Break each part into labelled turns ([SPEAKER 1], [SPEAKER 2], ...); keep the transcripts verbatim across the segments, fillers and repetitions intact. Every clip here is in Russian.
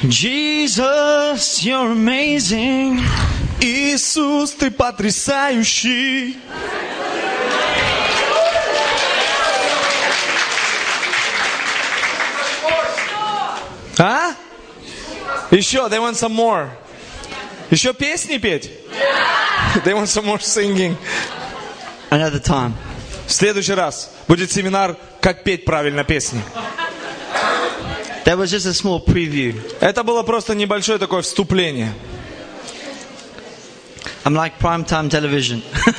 [SPEAKER 1] Jesus, you're amazing.
[SPEAKER 2] Иисус, ты потрясающий. А? Еще, they want some more. Еще песни петь? They want some more singing.
[SPEAKER 1] Another time.
[SPEAKER 2] В следующий раз будет семинар, как петь правильно песни.
[SPEAKER 1] That was just a small preview.
[SPEAKER 2] Это было просто небольшое такое вступление.
[SPEAKER 1] I'm like primetime television.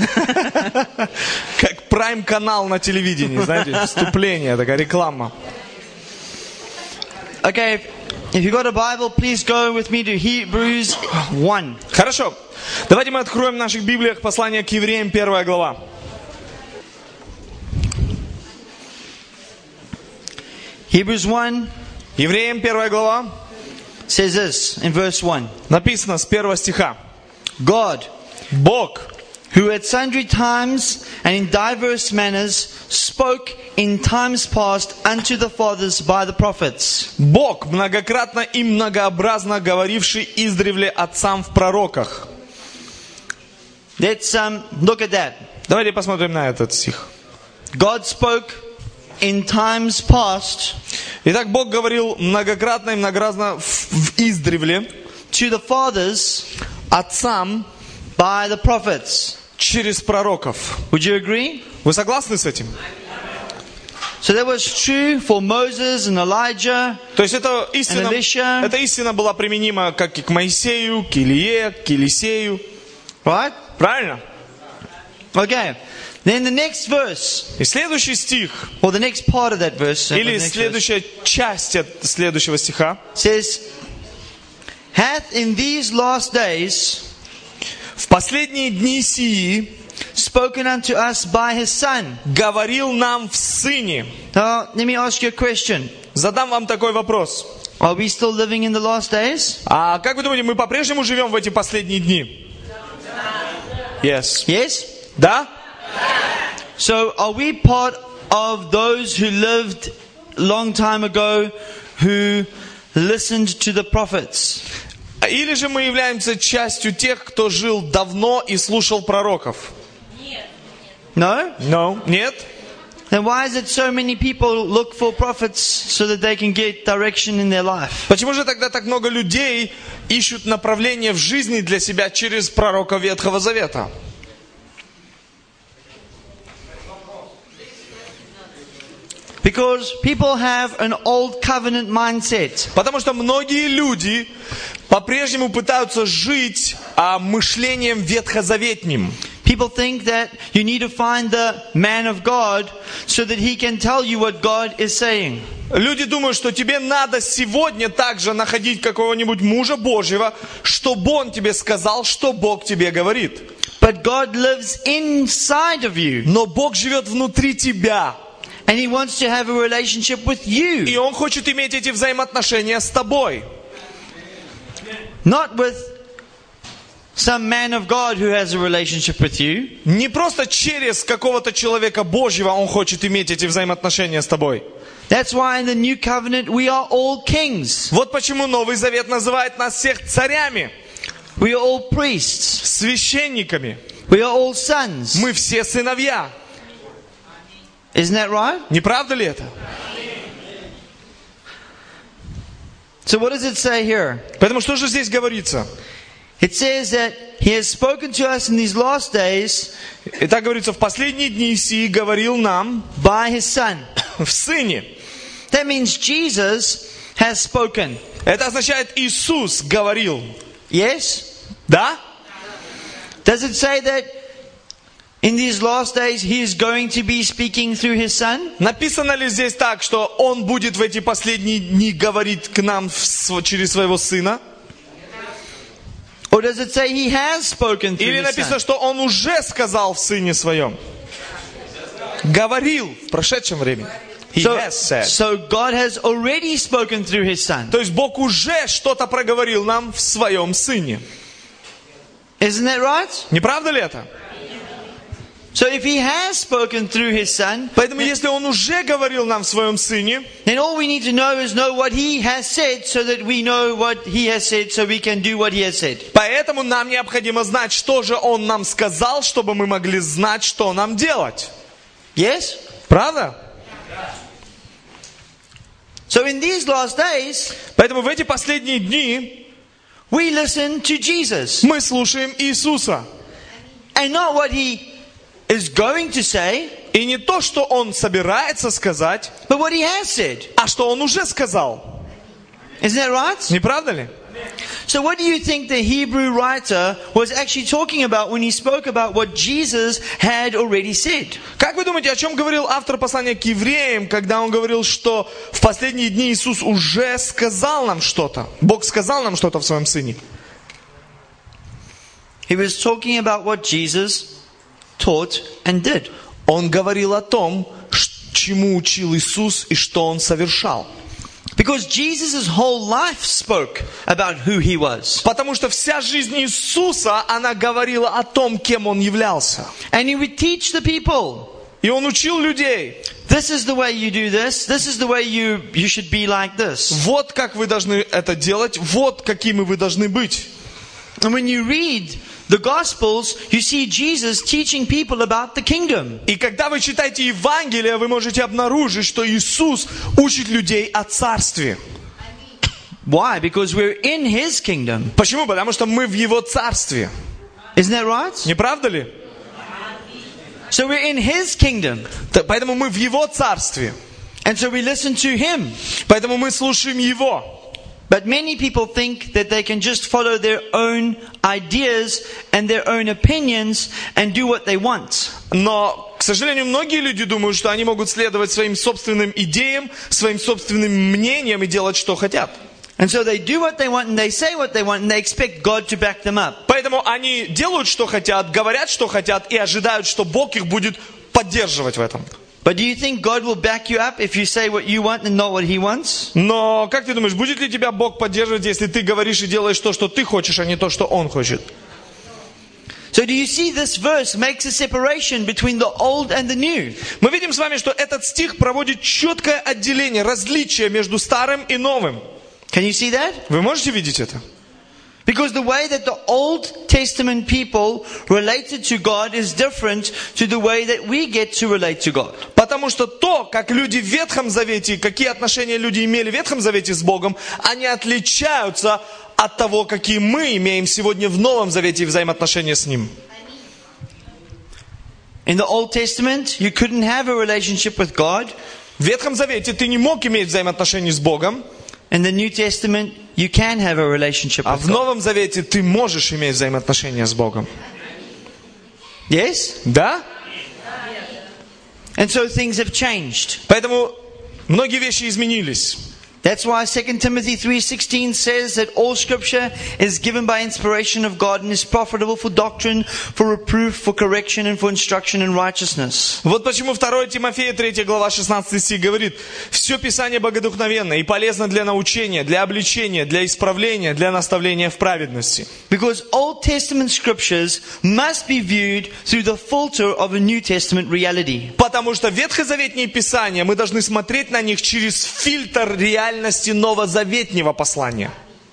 [SPEAKER 2] Как прайм-канал на телевидении, знаете, вступление, такая реклама.
[SPEAKER 1] Okay, if you got a Bible, please go with me to Hebrews one.
[SPEAKER 2] Хорошо. Давайте мы откроем в наших Библиях послание к Евреям, первая глава.
[SPEAKER 1] Hebrews one
[SPEAKER 2] Евреям, первая глава.
[SPEAKER 1] says this in verse one.
[SPEAKER 2] Написано с первого стиха.
[SPEAKER 1] God,
[SPEAKER 2] Бог,
[SPEAKER 1] who at sundry times and in diverse manners spoke in times past unto the fathers by the prophets.
[SPEAKER 2] Бог, многократно и многообразно говоривший издревле отцам в пророках.
[SPEAKER 1] Let's um, look at that.
[SPEAKER 2] Давайте посмотрим на этот стих.
[SPEAKER 1] God spoke in times past
[SPEAKER 2] Итак, Бог говорил многократно и многообразно в, в издревле
[SPEAKER 1] to the fathers
[SPEAKER 2] отцам
[SPEAKER 1] by the prophets.
[SPEAKER 2] через пророков.
[SPEAKER 1] Would you agree?
[SPEAKER 2] Вы согласны с этим?
[SPEAKER 1] So that was true for Moses and Elijah.
[SPEAKER 2] То есть это истина,
[SPEAKER 1] And Elisha.
[SPEAKER 2] эта истина была применима как и к Моисею, к Илие, к Елисею.
[SPEAKER 1] Right?
[SPEAKER 2] Правильно?
[SPEAKER 1] Okay. Then the next verse,
[SPEAKER 2] И следующий стих,
[SPEAKER 1] or the next part of that verse, uh,
[SPEAKER 2] или
[SPEAKER 1] the next verse,
[SPEAKER 2] следующая часть от следующего стиха,
[SPEAKER 1] says, hath in these last days
[SPEAKER 2] в последние дни сии
[SPEAKER 1] spoken unto us by his Son.
[SPEAKER 2] говорил нам в Сыне.
[SPEAKER 1] Now, let me ask you a question.
[SPEAKER 2] Задам вам такой вопрос.
[SPEAKER 1] Are we still living in the last days?
[SPEAKER 2] А как вы думаете, мы по-прежнему живем в эти последние дни? Yes.
[SPEAKER 1] Yes?
[SPEAKER 2] Да?
[SPEAKER 1] So, are we part of those who lived long time ago, who listened to the prophets?
[SPEAKER 2] Или же мы являемся частью тех, кто жил давно и слушал пророков?
[SPEAKER 1] No?
[SPEAKER 2] No. Нет?
[SPEAKER 1] Then why is it so many people look for prophets so that they can get direction in their life?
[SPEAKER 2] Почему же тогда так много людей ищут направление в жизни для себя через пророка Ветхого Завета?
[SPEAKER 1] Because people have an old covenant mindset.
[SPEAKER 2] Потому что многие люди по-прежнему пытаются жить а, мышлением ветхозаветним.
[SPEAKER 1] People think that you need to find the man of God so that he can tell you what God is saying.
[SPEAKER 2] Люди думают, что тебе надо сегодня также находить какого-нибудь мужа Божьего, чтобы он тебе сказал, что Бог тебе говорит.
[SPEAKER 1] But God lives inside of you.
[SPEAKER 2] Но Бог живет внутри тебя.
[SPEAKER 1] And he wants to have a relationship with you.
[SPEAKER 2] И Он хочет иметь эти взаимоотношения с тобой.
[SPEAKER 1] Not with some man of God who has a relationship with you.
[SPEAKER 2] Не просто через какого-то человека Божьего Он хочет иметь эти взаимоотношения с тобой.
[SPEAKER 1] That's why in the new covenant we are all kings.
[SPEAKER 2] Вот почему Новый Завет называет нас всех царями,
[SPEAKER 1] We are all priests.
[SPEAKER 2] священниками.
[SPEAKER 1] We are all sons.
[SPEAKER 2] Мы все сыновья.
[SPEAKER 1] Isn't that right?
[SPEAKER 2] Не правда ли это?
[SPEAKER 1] So what does it say here?
[SPEAKER 2] Поэтому что же здесь говорится?
[SPEAKER 1] It says that he has spoken to us in these last days
[SPEAKER 2] Итак, говорится, в последние дни сии говорил нам
[SPEAKER 1] by his Son.
[SPEAKER 2] в Сыне.
[SPEAKER 1] That means Jesus has spoken.
[SPEAKER 2] Это означает, Иисус говорил.
[SPEAKER 1] Yes?
[SPEAKER 2] Да?
[SPEAKER 1] Does it say that in these last days he is going to be speaking through his Son?
[SPEAKER 2] Написано ли здесь так, что Он будет в эти последние дни говорить к нам в- через Своего Сына?
[SPEAKER 1] Or does it say he has spoken through
[SPEAKER 2] Или
[SPEAKER 1] his
[SPEAKER 2] написано,
[SPEAKER 1] Son?
[SPEAKER 2] что Он уже сказал в Сыне Своем? Говорил в прошедшем времени. He
[SPEAKER 1] So,
[SPEAKER 2] has said.
[SPEAKER 1] so God has already spoken through his Son.
[SPEAKER 2] То есть Бог уже что-то проговорил нам в Своем Сыне.
[SPEAKER 1] Isn't that right?
[SPEAKER 2] Не правда ли это?
[SPEAKER 1] So if he has spoken through his son,
[SPEAKER 2] Поэтому, если Он уже говорил нам в Своем Сыне,
[SPEAKER 1] then all we need to know is know what he has said, so that we know what he has said, so we can do what he has said.
[SPEAKER 2] поэтому нам необходимо знать, что же Он нам сказал, чтобы мы могли знать, что нам делать.
[SPEAKER 1] Yes?
[SPEAKER 2] Правда?
[SPEAKER 1] So in these last days,
[SPEAKER 2] Поэтому в эти последние дни
[SPEAKER 1] we listen to Jesus.
[SPEAKER 2] мы слушаем Иисуса.
[SPEAKER 1] And not what he is going to say,
[SPEAKER 2] И не то, что Он собирается сказать,
[SPEAKER 1] but what he has said.
[SPEAKER 2] а что Он уже сказал.
[SPEAKER 1] Isn't that right?
[SPEAKER 2] Не правда ли?
[SPEAKER 1] So what do you think the Hebrew writer was actually talking about when he spoke about what Jesus had already said?
[SPEAKER 2] Как вы думаете, о чем говорил автор послания к евреям, когда он говорил, что в последние дни Иисус уже сказал нам что-то? Бог сказал нам что-то в Своем Сыне.
[SPEAKER 1] He was talking about what Jesus taught and did.
[SPEAKER 2] Он говорил о том, ш- чему учил Иисус и что Он совершал.
[SPEAKER 1] Because Jesus' whole life spoke about who he was.
[SPEAKER 2] Потому что вся жизнь Иисуса, она говорила о том, кем Он являлся.
[SPEAKER 1] And he would teach the people.
[SPEAKER 2] И Он учил людей.
[SPEAKER 1] This is the way you do this. This is the way you, you should be like this.
[SPEAKER 2] Вот как вы должны это делать, вот какими вы должны быть.
[SPEAKER 1] And when you read the Gospels, you see Jesus teaching people about the kingdom.
[SPEAKER 2] И когда вы читаете Евангелие, вы можете обнаружить, что Иисус учит людей о Царстве.
[SPEAKER 1] Why? Because we're in his kingdom.
[SPEAKER 2] Почему? Потому что мы в Его Царстве.
[SPEAKER 1] Isn't that right?
[SPEAKER 2] Не правда ли?
[SPEAKER 1] So we're in his kingdom.
[SPEAKER 2] Т- Поэтому мы в Его Царстве.
[SPEAKER 1] And so we listen to him.
[SPEAKER 2] Поэтому мы слушаем Его.
[SPEAKER 1] But many people think that they can just follow their own ideas and their own opinions and do what they want.
[SPEAKER 2] Но, к сожалению, многие люди думают, что они могут следовать своим собственным идеям, своим собственным мнениям и делать, что хотят.
[SPEAKER 1] And so they do what they want and they say what they want and they expect God to back them up.
[SPEAKER 2] Поэтому они делают, что хотят, говорят, что хотят и ожидают, что Бог их будет поддерживать в этом.
[SPEAKER 1] But do you think God will back you up if you say what you want and not what he wants?
[SPEAKER 2] Но, как ты думаешь, будет ли тебя Бог поддерживать, если ты говоришь и делаешь то, что ты хочешь, а не то, что Он хочет?
[SPEAKER 1] So do you see this verse makes a separation between the old and the new?
[SPEAKER 2] Мы видим с вами, что этот стих проводит четкое отделение, различие между старым и новым.
[SPEAKER 1] Can you see that?
[SPEAKER 2] Вы можете видеть это?
[SPEAKER 1] Because the way that the Old Testament people related to God is different to the way that we get to relate to God.
[SPEAKER 2] Потому что то, как люди в Ветхом Завете, какие отношения люди имели в Ветхом Завете с Богом, они отличаются от того, какие мы имеем сегодня в Новом Завете и взаимоотношения с Ним.
[SPEAKER 1] In the Old Testament, you couldn't have a relationship with God.
[SPEAKER 2] В Ветхом Завете ты не мог иметь взаимоотношений с Богом,
[SPEAKER 1] In the New Testament, you can have a relationship
[SPEAKER 2] а
[SPEAKER 1] with
[SPEAKER 2] в
[SPEAKER 1] God.
[SPEAKER 2] Новом Завете ты можешь иметь взаимоотношения с Богом.
[SPEAKER 1] Yes?
[SPEAKER 2] Да?
[SPEAKER 1] And so things have changed.
[SPEAKER 2] Поэтому многие вещи изменились.
[SPEAKER 1] That's why Second Timothy three sixteen says that all scripture is given by inspiration of God and is profitable for doctrine, for reproof, for correction and for instruction in righteousness.
[SPEAKER 2] Вот почему второе Тимофея третья глава шестнадцатый стих говорит: «Все Писание богодухновенно и полезно для научения, для обличения, для исправления, для наставления в праведности».
[SPEAKER 1] Because Old Testament scriptures must be viewed through the filter of a New Testament reality.
[SPEAKER 2] Потому что ветхозаветные Писания, мы должны смотреть на них через фильтр реальности новозаветнего послания.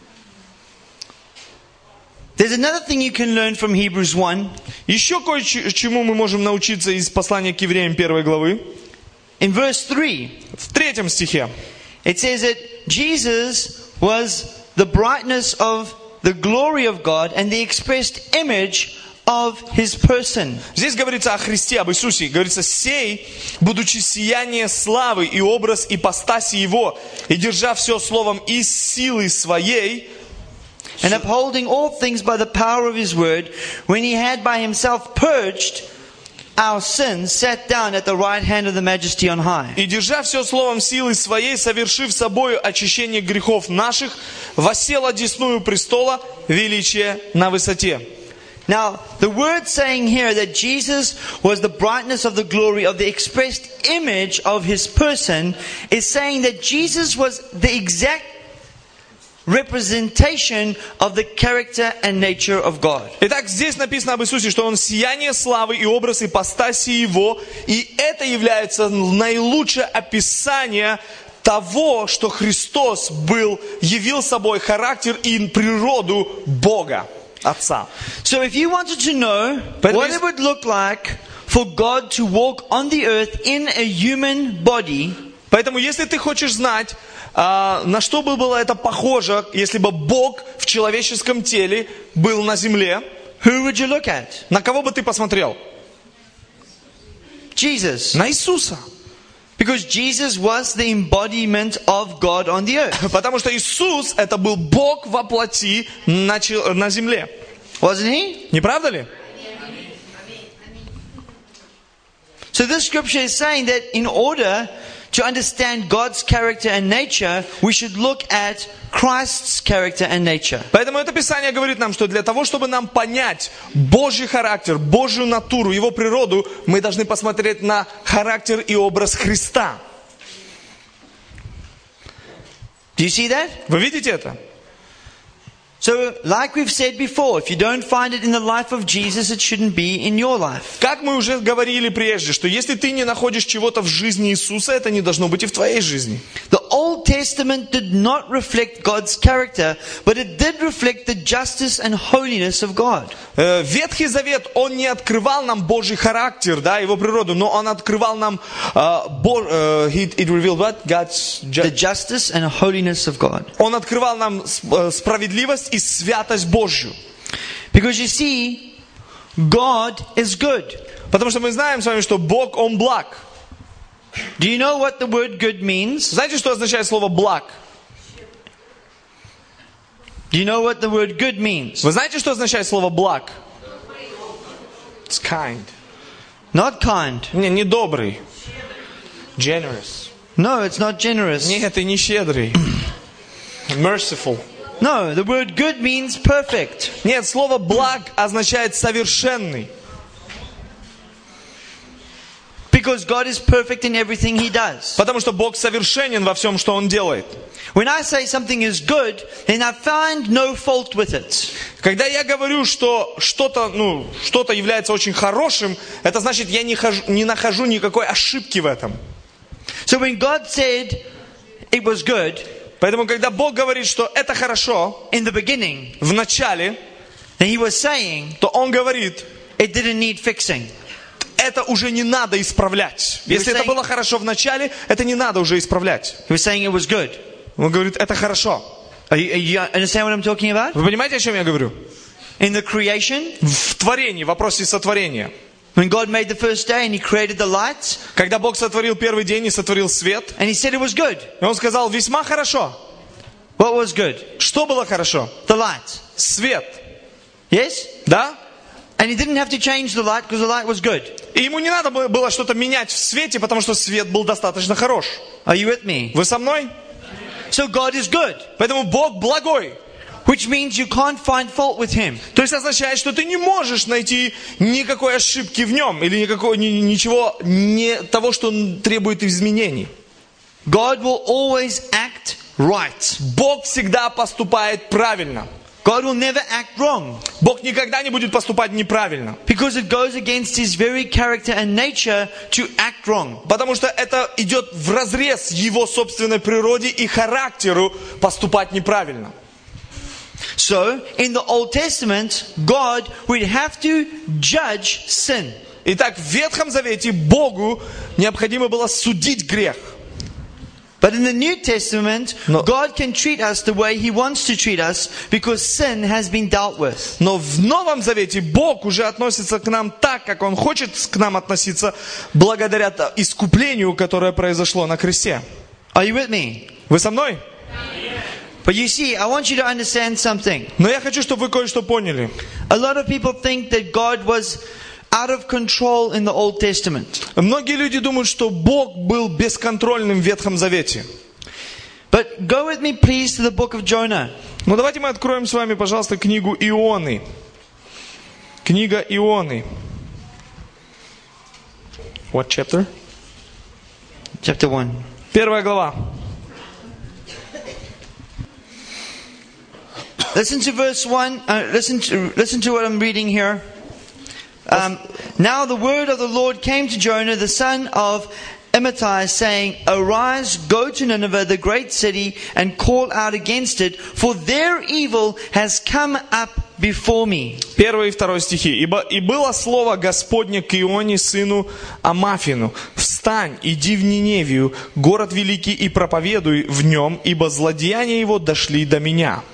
[SPEAKER 1] There's another thing you can learn from Hebrews one.
[SPEAKER 2] Еще кое-чему мы можем научиться из послания к евреям первой главы.
[SPEAKER 1] In verse three,
[SPEAKER 2] В третьем стихе.
[SPEAKER 1] it says that Jesus was the brightness of the glory of God and the expressed image of His person.
[SPEAKER 2] Здесь говорится о Христе, об Иисусе. Говорится: «Сей, будучи сияние славы и образ ипостаси Его, и держа все словом из силы своей,
[SPEAKER 1] And upholding all things by the power of His word, when He had by Himself purged our sins, sat down at the right hand of the Majesty on high».
[SPEAKER 2] и держа все словом силы своей, совершив собою очищение грехов наших, воссел одесную престола величия на высоте».
[SPEAKER 1] Now, the word saying here that Jesus was the brightness of the glory of the expressed image of His person is saying that Jesus was the exact representation of the character and nature of God.
[SPEAKER 2] Итак, здесь написано об Иисусе, что Он сияние славы и образ ипостаси Его, и это является наилучшее описание того, что Христос был, явил собой характер и природу Бога, Отца.
[SPEAKER 1] So if you wanted to know what it would look like for God to walk on the earth in a human body,
[SPEAKER 2] поэтому если ты хочешь знать, а, на что бы было это похоже, если бы Бог в человеческом теле был на земле,
[SPEAKER 1] who would you look at?
[SPEAKER 2] на кого бы ты посмотрел?
[SPEAKER 1] Jesus.
[SPEAKER 2] На Иисуса.
[SPEAKER 1] Because Jesus was the embodiment of God on the earth.
[SPEAKER 2] Потому что Иисус это был Бог во плоти на, на земле.
[SPEAKER 1] Wasn't he?
[SPEAKER 2] Не правда ли?
[SPEAKER 1] So this scripture is saying that in order to understand God's character and nature, we should look at Christ's character and nature.
[SPEAKER 2] Поэтому это Писание говорит нам, что для того, чтобы нам понять Божий характер, Божью натуру, Его природу, мы должны посмотреть на характер и образ Христа.
[SPEAKER 1] Do you see that?
[SPEAKER 2] Вы видите это?
[SPEAKER 1] So, like we've said before, if you don't find it in the life of Jesus, it shouldn't be in your life.
[SPEAKER 2] Как мы уже говорили прежде, что если ты не находишь чего-то в жизни Иисуса, это не должно быть и в твоей жизни.
[SPEAKER 1] The Old Testament did not reflect God's character, but it did reflect the justice and holiness of God.
[SPEAKER 2] Э, Ветхий Завет, он не открывал нам Божий характер, да, Его природу, но он открывал нам, э, Бо, э, he, it revealed what? God's ju-
[SPEAKER 1] The justice and holiness of God.
[SPEAKER 2] Он открывал нам э, справедливость и святость Божью.
[SPEAKER 1] Because you see, God is good.
[SPEAKER 2] Потому что мы знаем с вами, что Бог, Он благ.
[SPEAKER 1] Do you know what the word good means?
[SPEAKER 2] Знаете, что означает слово благ?
[SPEAKER 1] Do you know what the word good means?
[SPEAKER 2] Вы знаете, что означает слово благ? It's kind.
[SPEAKER 1] Not kind.
[SPEAKER 2] Не, не добрый. Generous.
[SPEAKER 1] No, it's not generous.
[SPEAKER 2] Нет, и не щедрый. Merciful.
[SPEAKER 1] No, the word good means perfect.
[SPEAKER 2] Нет, слово благ означает совершенный.
[SPEAKER 1] Because God is perfect in everything He does.
[SPEAKER 2] Потому что Бог совершенен во всем, что Он делает.
[SPEAKER 1] When I say something is good, then I find no fault with it.
[SPEAKER 2] Когда я говорю, что что-то, ну, что-то является очень хорошим, это значит, я не, хожу, не нахожу никакой ошибки в этом.
[SPEAKER 1] So when God said it was good,
[SPEAKER 2] Поэтому, когда Бог говорит, что это хорошо,
[SPEAKER 1] in the beginning,
[SPEAKER 2] в начале,
[SPEAKER 1] then He was saying
[SPEAKER 2] то Он говорит,
[SPEAKER 1] it didn't need fixing.
[SPEAKER 2] это уже не надо исправлять. Если это было хорошо в начале, это не надо уже исправлять.
[SPEAKER 1] He was saying it was good.
[SPEAKER 2] Он говорит, это хорошо.
[SPEAKER 1] Are you, are you understand what I'm talking about?
[SPEAKER 2] Вы понимаете, о чем я говорю?
[SPEAKER 1] In the creation,
[SPEAKER 2] В творении, в вопросе сотворения.
[SPEAKER 1] when God made the first day and He created the lights,
[SPEAKER 2] Когда Бог сотворил первый день и сотворил свет,
[SPEAKER 1] and He said it was good.
[SPEAKER 2] и Он сказал, весьма хорошо.
[SPEAKER 1] What was good?
[SPEAKER 2] Что было хорошо?
[SPEAKER 1] The light.
[SPEAKER 2] Свет.
[SPEAKER 1] Yes?
[SPEAKER 2] Да?
[SPEAKER 1] And He didn't have to change the light because the light was good.
[SPEAKER 2] И ему не надо было что-то менять в свете, потому что свет был достаточно хорош.
[SPEAKER 1] Are you with me?
[SPEAKER 2] Вы со мной?
[SPEAKER 1] So God is good,
[SPEAKER 2] Поэтому Бог благой.
[SPEAKER 1] which means you can't find fault with Him.
[SPEAKER 2] То есть означает, что ты не можешь найти никакой ошибки в нем, или никакого, ни- ничего не того, что он требует изменений.
[SPEAKER 1] God will always act right.
[SPEAKER 2] Бог всегда поступает правильно.
[SPEAKER 1] God will never act wrong.
[SPEAKER 2] Бог никогда не будет поступать неправильно.
[SPEAKER 1] Because it goes against His very character and nature to act wrong.
[SPEAKER 2] Потому что это идет вразрез его собственной природе и характеру поступать неправильно.
[SPEAKER 1] So, in the Old Testament, God would have to judge sin.
[SPEAKER 2] Итак, в Ветхом Завете Богу необходимо было судить грех.
[SPEAKER 1] But in the New Testament,
[SPEAKER 2] No.
[SPEAKER 1] God can treat us the way He wants to treat us because sin has been dealt with.
[SPEAKER 2] Но в Новом Завете Бог уже относится к нам так, как Он хочет к нам относиться, благодаря т- искуплению, которое произошло на кресте.
[SPEAKER 1] Are you with me?
[SPEAKER 2] Вы со мной?
[SPEAKER 1] But you see, I want you to understand something.
[SPEAKER 2] Но я хочу, чтобы вы кое-что поняли.
[SPEAKER 1] A lot of people think that God was out of control in the Old Testament.
[SPEAKER 2] Многие люди думают, что Бог был бесконтрольным в Ветхом Завете.
[SPEAKER 1] But go with me, please, to the book of Jonah.
[SPEAKER 2] Но давайте мы откроем с вами, пожалуйста, книгу Ионы. Книга Ионы. What chapter?
[SPEAKER 1] Chapter one.
[SPEAKER 2] Первая глава.
[SPEAKER 1] Listen to verse one. Uh, listen to listen to what I'm reading here. Um, now the word of the Lord came to Jonah, the son of Amittai, saying, "Arise, go to Nineveh, the great city, and call out against it, for their evil has come up before me."
[SPEAKER 2] Первый и второй стихи. «Ибо и было слово Господне к Ионе, сыну Амафину: встань, иди в Ниневию, город великий, и проповедуй в нем, ибо злодеяния его дошли до меня».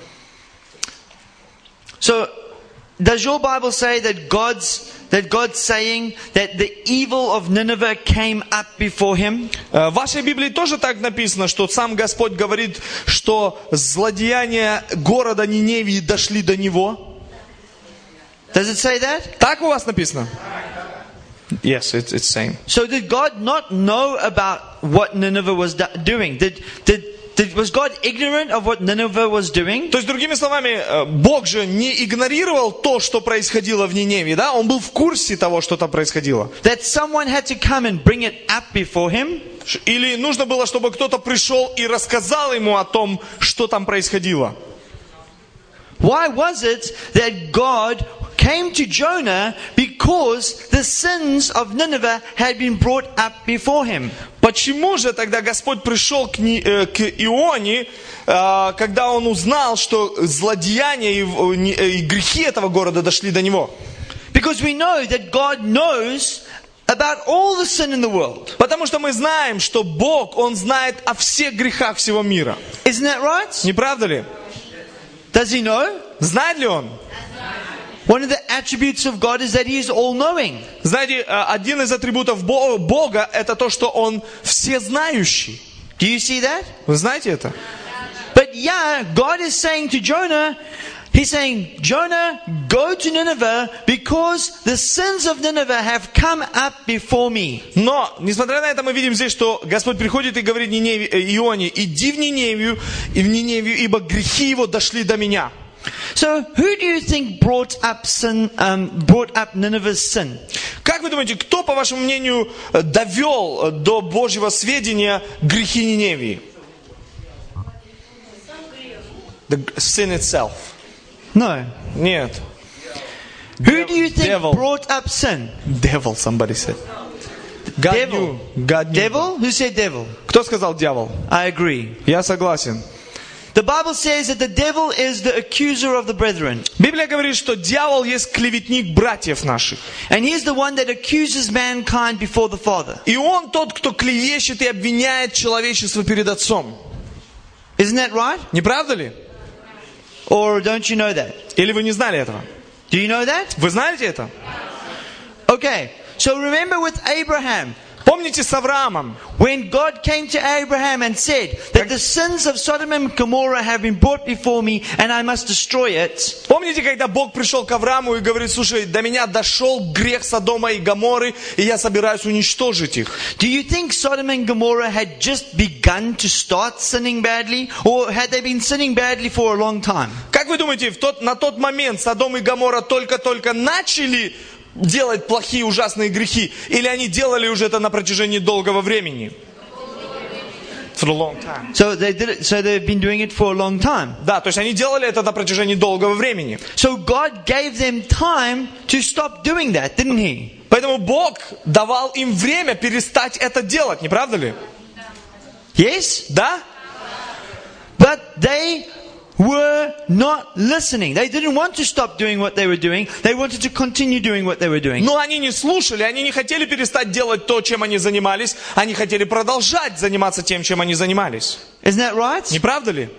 [SPEAKER 1] So, does your Bible say that God's that God's saying that the evil of Nineveh came up before him?
[SPEAKER 2] В вашей Библии тоже так написано, что сам Господь говорит, что злодеяния города Ниневии дошли до него?
[SPEAKER 1] Does it say that?
[SPEAKER 2] Так у вас написано? Yes, it's it's same.
[SPEAKER 1] So did God not know about what Nineveh was do- doing? Did did Did, was God ignorant of what Nineveh was doing?
[SPEAKER 2] То есть, другими словами, Бог же не игнорировал то, что происходило в Ниневии, да? Он был в курсе того, что там происходило.
[SPEAKER 1] That someone had to come and bring it up before him?
[SPEAKER 2] Или нужно было, чтобы кто-то пришел и рассказал ему о том, что там происходило?
[SPEAKER 1] Why was it that God came to Jonah because the sins of Nineveh had been brought up before him?
[SPEAKER 2] Почему же тогда Господь пришел к, Ни, э, к Ионе, э, когда он узнал, что злодеяния и, и грехи этого города дошли до него?
[SPEAKER 1] Because we know that God knows about all the sin in the world.
[SPEAKER 2] Потому что мы знаем, что Бог, Он знает о всех грехах всего мира.
[SPEAKER 1] Isn't that right?
[SPEAKER 2] Не правда ли?
[SPEAKER 1] Does he know?
[SPEAKER 2] Знает ли Он?
[SPEAKER 1] One of the attributes of God is that he is all-knowing.
[SPEAKER 2] Знаете, один из атрибутов Бога это то, что Он всезнающий.
[SPEAKER 1] Do you see that?
[SPEAKER 2] Вы знаете это?
[SPEAKER 1] But yeah, God is saying to Jonah, He's saying, Jonah, go to Nineveh because the sins of Nineveh have come up before me.
[SPEAKER 2] Но, несмотря на это, мы видим здесь, что Господь приходит и говорит Ниневе, Ионе: иди в Ниневию, и в Ниневию, ибо грехи его дошли до меня.
[SPEAKER 1] So, who do you think brought up sin, um, brought up Nineveh's sin?
[SPEAKER 2] Как вы думаете, кто, по вашему мнению, довел до Божьего сведения грехи Ниневии? The sin itself.
[SPEAKER 1] No.
[SPEAKER 2] Нет.
[SPEAKER 1] Who do you think
[SPEAKER 2] Devil.
[SPEAKER 1] brought up sin?
[SPEAKER 2] Devil, somebody said. God
[SPEAKER 1] Devil.
[SPEAKER 2] knew. God knew.
[SPEAKER 1] Devil? Who said devil?
[SPEAKER 2] Кто сказал дьявол?
[SPEAKER 1] I agree.
[SPEAKER 2] Я согласен.
[SPEAKER 1] The Bible says that the devil is the accuser of the brethren.
[SPEAKER 2] Библия говорит, что дьявол есть клеветник братьев наших.
[SPEAKER 1] And he's the one that accuses mankind before the Father.
[SPEAKER 2] И он тот, кто клевещет и обвиняет человечество перед Отцом.
[SPEAKER 1] Isn't that right?
[SPEAKER 2] Не правда ли?
[SPEAKER 1] Or don't you know that?
[SPEAKER 2] Или вы не знали этого?
[SPEAKER 1] Do you know that?
[SPEAKER 2] Вы знаете это?
[SPEAKER 1] Okay. So remember with Abraham,
[SPEAKER 2] Помните с Авраамом,
[SPEAKER 1] when God came to Abraham and said that the sins of Sodom and Gomorrah have been brought before me and I must destroy it.
[SPEAKER 2] помните, когда Бог пришел к Аврааму и говорит: слушай, до меня дошел грех Содома и Гоморры, и я собираюсь уничтожить их.
[SPEAKER 1] Do you think Sodom and Gomorrah had just begun to start sinning badly, or had they been sinning badly for a long time?
[SPEAKER 2] Как вы думаете, в тот, на тот момент Содом и Гоморра только-только начали делать плохие ужасные грехи, или они делали уже это на протяжении долгого времени? For a long time.
[SPEAKER 1] So they did it, so they've been doing it for a long time.
[SPEAKER 2] Да, то есть они делали это на протяжении долгого времени.
[SPEAKER 1] So God gave them time to stop doing that, didn't he?
[SPEAKER 2] Поэтому Бог давал им время перестать это делать, не правда ли?
[SPEAKER 1] Yes?
[SPEAKER 2] Да?
[SPEAKER 1] But they were not listening. They didn't want to stop doing what they were doing. They wanted to continue doing what they were doing.
[SPEAKER 2] Но они не слушали, они не хотели перестать делать то, чем они занимались, они хотели продолжать заниматься тем, чем они занимались.
[SPEAKER 1] Isn't that right?
[SPEAKER 2] Не правда ли?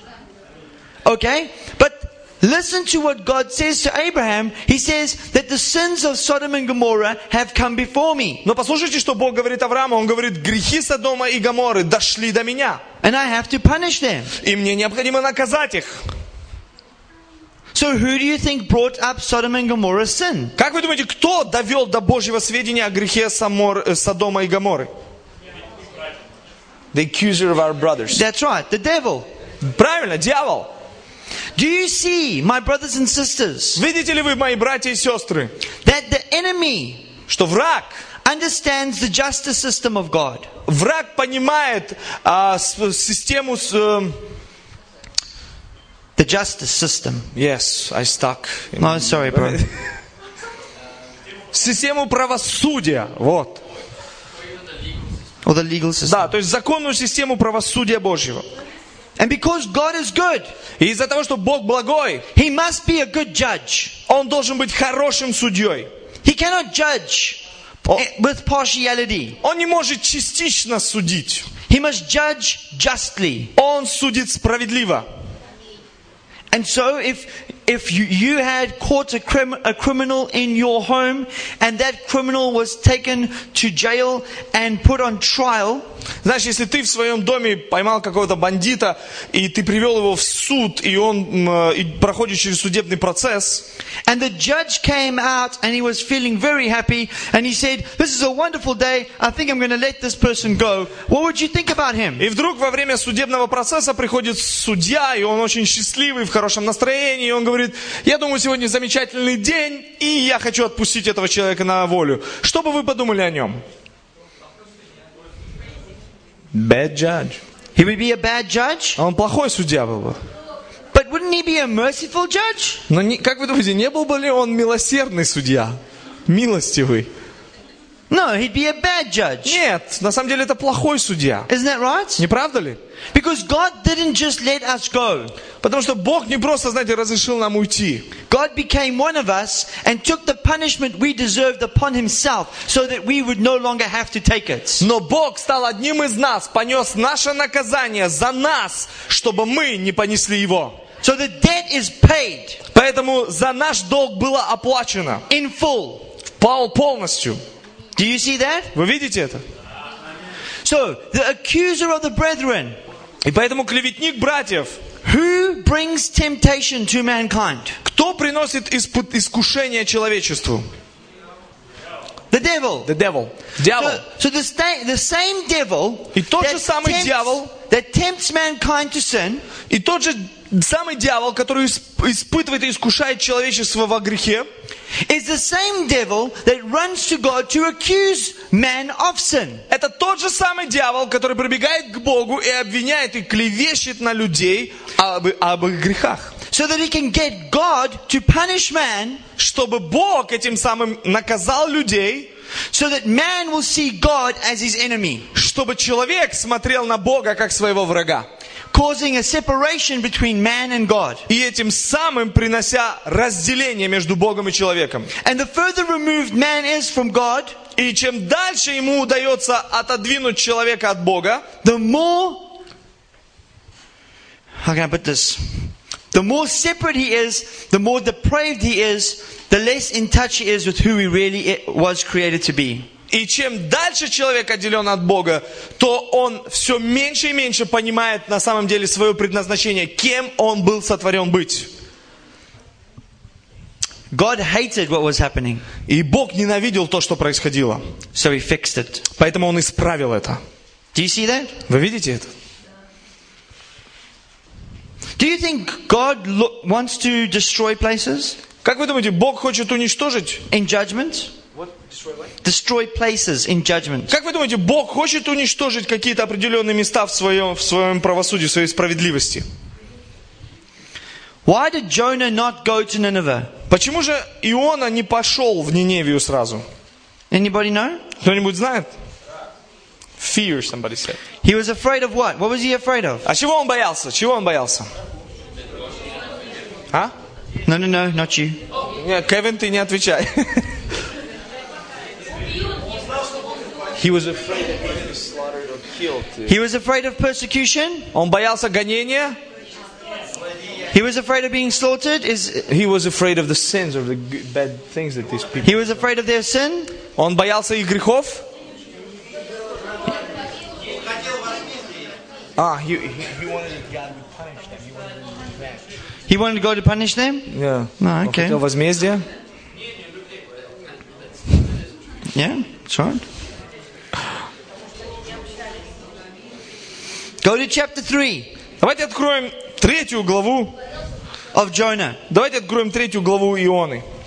[SPEAKER 1] Okay, but listen to what God says to Abraham. He says that the sins of Sodom and Gomorrah have come before me.
[SPEAKER 2] Но послушайте, что Бог говорит Аврааму. Он говорит: грехи Содома и Гоморры дошли до меня,
[SPEAKER 1] And I have to punish them.
[SPEAKER 2] и мне необходимо наказать их.
[SPEAKER 1] So who do you think brought up Sodom and Gomorrah's sin?
[SPEAKER 2] Как вы думаете, кто довел до Божьего сведения о грехе Самор, Содома и Гоморры? The accuser of our brothers.
[SPEAKER 1] That's right, the devil.
[SPEAKER 2] Правильно, дьявол.
[SPEAKER 1] Do you see, my brothers and sisters,
[SPEAKER 2] Видите ли вы, мои братья и сестры,
[SPEAKER 1] that the enemy
[SPEAKER 2] что враг,
[SPEAKER 1] understands the justice system of God?
[SPEAKER 2] враг понимает а, с, систему с, э,
[SPEAKER 1] The justice system.
[SPEAKER 2] Yes, I stuck.
[SPEAKER 1] No, sorry, bro.
[SPEAKER 2] Систему правосудия, вот.
[SPEAKER 1] Or the legal system.
[SPEAKER 2] Да, то есть законную систему правосудия Божьего.
[SPEAKER 1] And because God is good,
[SPEAKER 2] И из-за того, что Бог благой,
[SPEAKER 1] He must be a good judge.
[SPEAKER 2] Он должен быть хорошим судьей.
[SPEAKER 1] He cannot judge
[SPEAKER 2] Oh.
[SPEAKER 1] with partiality.
[SPEAKER 2] Он не может частично судить.
[SPEAKER 1] He must judge justly.
[SPEAKER 2] Он судит справедливо.
[SPEAKER 1] And so if if you, you had caught a, crim, a criminal in your home and that criminal was taken to jail and put on trial,
[SPEAKER 2] Знаешь, если ты в своем доме поймал какого-то бандита, и ты привел его в суд, и он м, и проходит через судебный процесс,
[SPEAKER 1] and the judge came out and he was feeling very happy and he said, "This is a wonderful day. I think I'm going to let this person go." What would you think about him?
[SPEAKER 2] и вдруг во время судебного процесса приходит судья, и он очень счастливый, в хорошем настроении, и он говорит: я думаю, сегодня замечательный день, и я хочу отпустить этого человека на волю. Что бы вы подумали о нем? Bad judge.
[SPEAKER 1] He would be a bad judge,
[SPEAKER 2] Он плохой судья был бы.
[SPEAKER 1] but wouldn't he be a merciful judge?
[SPEAKER 2] Но не, как вы думаете, не был бы ли он милосердный судья? Милостивый?
[SPEAKER 1] No, he'd be a bad judge.
[SPEAKER 2] Нет, на самом деле это плохой судья.
[SPEAKER 1] Isn't that right?
[SPEAKER 2] Не правда ли?
[SPEAKER 1] Because God didn't just let us go.
[SPEAKER 2] Потому что Бог не просто, знаете, разрешил нам уйти.
[SPEAKER 1] God became one of us and took the punishment we deserved upon himself so that we would no longer have to take it.
[SPEAKER 2] Но Бог стал одним из нас, понес наше наказание за нас, чтобы мы не понесли его.
[SPEAKER 1] So the debt is paid
[SPEAKER 2] Поэтому за наш долг было оплачено
[SPEAKER 1] in full.
[SPEAKER 2] пол- полностью.
[SPEAKER 1] Do you see that?
[SPEAKER 2] Вы видите это?
[SPEAKER 1] So the accuser of the brethren,
[SPEAKER 2] И поэтому клеветник братьев,
[SPEAKER 1] who brings temptation to mankind?
[SPEAKER 2] кто приносит испы- искушение человечеству?
[SPEAKER 1] The devil.
[SPEAKER 2] The devil. Дьявол.
[SPEAKER 1] So, so the, sta- the same devil
[SPEAKER 2] И тот
[SPEAKER 1] that
[SPEAKER 2] же самый
[SPEAKER 1] tempts-
[SPEAKER 2] дьявол,
[SPEAKER 1] that tempts mankind to sin
[SPEAKER 2] и тот же самый дьявол, который исп- испытывает и искушает человечество во грехе,
[SPEAKER 1] is the same devil that runs to God to accuse man of sin.
[SPEAKER 2] это тот же самый дьявол, который прибегает к Богу и обвиняет и клевещет на людей об, об их грехах.
[SPEAKER 1] So that he can get God to punish man,
[SPEAKER 2] Чтобы Бог этим самым наказал людей,
[SPEAKER 1] so that man will see God as his enemy,
[SPEAKER 2] чтобы человек смотрел на Бога как своего врага.
[SPEAKER 1] causing a separation between man and God.
[SPEAKER 2] И этим самым принося разделение между Богом и человеком.
[SPEAKER 1] And the further removed man is from God,
[SPEAKER 2] И чем дальше ему удается отодвинуть человека от Бога,
[SPEAKER 1] the more, how can I put this? The more separate he is, the more depraved he is, the less in touch he is with who he really was created to be.
[SPEAKER 2] и чем дальше человек отделен от Бога, то он все меньше и меньше понимает на самом деле свое предназначение, кем он был сотворен быть.
[SPEAKER 1] God hated what was happening,
[SPEAKER 2] И Бог ненавидел то, что происходило.
[SPEAKER 1] so he fixed it.
[SPEAKER 2] Поэтому он исправил это.
[SPEAKER 1] Do you see that?
[SPEAKER 2] Вы видите это?
[SPEAKER 1] Do you think God lo- wants to destroy places
[SPEAKER 2] Как вы думаете, Бог хочет уничтожить?
[SPEAKER 1] in judgment? Destroy places in judgment.
[SPEAKER 2] Как вы думаете, Бог хочет уничтожить какие-то определенные места в своем, в своем правосудии, в своей справедливости?
[SPEAKER 1] Why did Jonah not go to Nineveh?
[SPEAKER 2] Почему же Иона не пошел в Ниневию сразу?
[SPEAKER 1] Anybody know?
[SPEAKER 2] Кто-нибудь знает? Fear, somebody said.
[SPEAKER 1] He was afraid of what? What was he afraid of?
[SPEAKER 2] А чего он боялся? Чего он боялся? А?
[SPEAKER 1] No, no, no, not you.
[SPEAKER 2] Нет, Кевин, ты не отвечай. He was afraid that he would be slaughtered or killed.
[SPEAKER 1] He was afraid of persecution.
[SPEAKER 2] Он боялся гонения.
[SPEAKER 1] He was afraid of being slaughtered. Is
[SPEAKER 2] He was afraid of the sins or the g- bad things that these people.
[SPEAKER 1] he was afraid of their sin?
[SPEAKER 2] Он боялся их грехов. Ah, he, he, he wanted that God would punish them. He wanted them to be back.
[SPEAKER 1] He wanted to go to punish them?
[SPEAKER 2] Yeah.
[SPEAKER 1] No,
[SPEAKER 2] Он
[SPEAKER 1] okay.
[SPEAKER 2] хотел возмездия.
[SPEAKER 1] Yeah, that's right. Go to chapter three
[SPEAKER 2] Давайте откроем третью главу.
[SPEAKER 1] of Jonah.
[SPEAKER 2] Давайте откроем третью главу Ионы.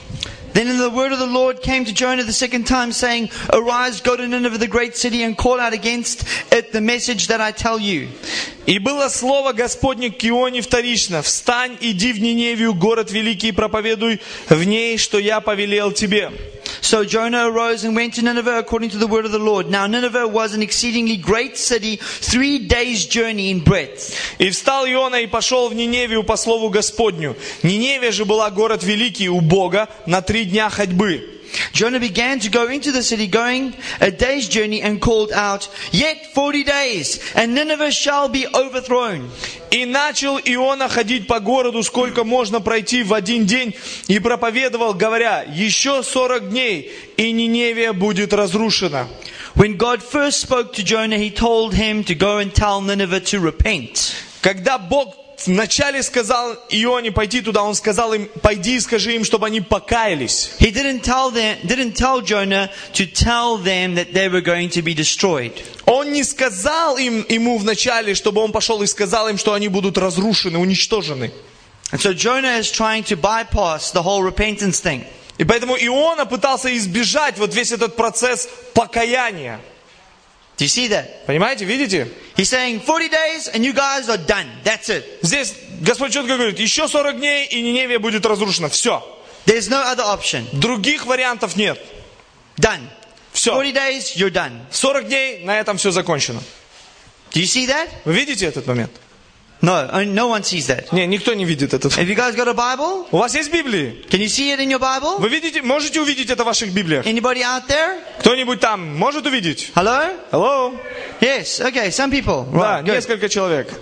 [SPEAKER 1] Then the word of the Lord came to Jonah the second time, saying, Arise, go to Nineveh, the great city, and call out against it the message that I tell you.
[SPEAKER 2] И было слово Господне к Ионе вторично: «Встань, иди в Ниневию, город великий, и проповедуй в ней, что я повелел тебе».
[SPEAKER 1] So Jonah arose and went to Nineveh according to the word of the Lord. Now Nineveh was an exceedingly great city, three days' journey in breadth.
[SPEAKER 2] И встал Иона и пошел в Ниневию по слову Господню. Ниневия же была город великий у Бога на три дня ходьбы.
[SPEAKER 1] Jonah began to go into the city, going a day's journey, and called out, Yet forty days, and Nineveh shall be overthrown.
[SPEAKER 2] И начал Иона ходить по городу, сколько можно пройти в один день, и проповедовал, говоря: еще сорок дней, и Ниневия будет разрушена.
[SPEAKER 1] When God first spoke to Jonah, he told him to go and tell Nineveh to repent.
[SPEAKER 2] Когда Бог вначале сказал Ионе пойти туда, он сказал им: пойди и скажи им, чтобы они покаялись.
[SPEAKER 1] He didn't tell them, didn't tell Jonah to tell them that they were going to be destroyed.
[SPEAKER 2] Он не сказал им, ему вначале, чтобы он пошел и сказал им, что они будут разрушены, уничтожены.
[SPEAKER 1] And so Jonah is trying to bypass the whole repentance thing.
[SPEAKER 2] И поэтому Иона пытался избежать вот весь этот процесс покаяния.
[SPEAKER 1] Do you see that?
[SPEAKER 2] Понимаете, видите?
[SPEAKER 1] He's saying forty days and you guys are done. That's it.
[SPEAKER 2] Здесь Господь четко говорит: еще сорок дней, и Ниневия будет разрушена. Все.
[SPEAKER 1] There's no other option.
[SPEAKER 2] Других вариантов нет.
[SPEAKER 1] Done.
[SPEAKER 2] Все.
[SPEAKER 1] forty days, you're done.
[SPEAKER 2] сорок дней, на этом все закончено.
[SPEAKER 1] Do you see that?
[SPEAKER 2] Вы видите этот момент?
[SPEAKER 1] No, no one sees that.
[SPEAKER 2] Не, никто не видит этот.
[SPEAKER 1] Have you guys got a Bible?
[SPEAKER 2] У вас есть Библии?
[SPEAKER 1] Can you see it in your Bible?
[SPEAKER 2] Вы видите, можете увидеть это в ваших Библиях?
[SPEAKER 1] Anybody out there?
[SPEAKER 2] Кто-нибудь там может увидеть?
[SPEAKER 1] Hello?
[SPEAKER 2] Hello?
[SPEAKER 1] Yes, okay, some people.
[SPEAKER 2] Да,
[SPEAKER 1] Right, good.
[SPEAKER 2] несколько человек.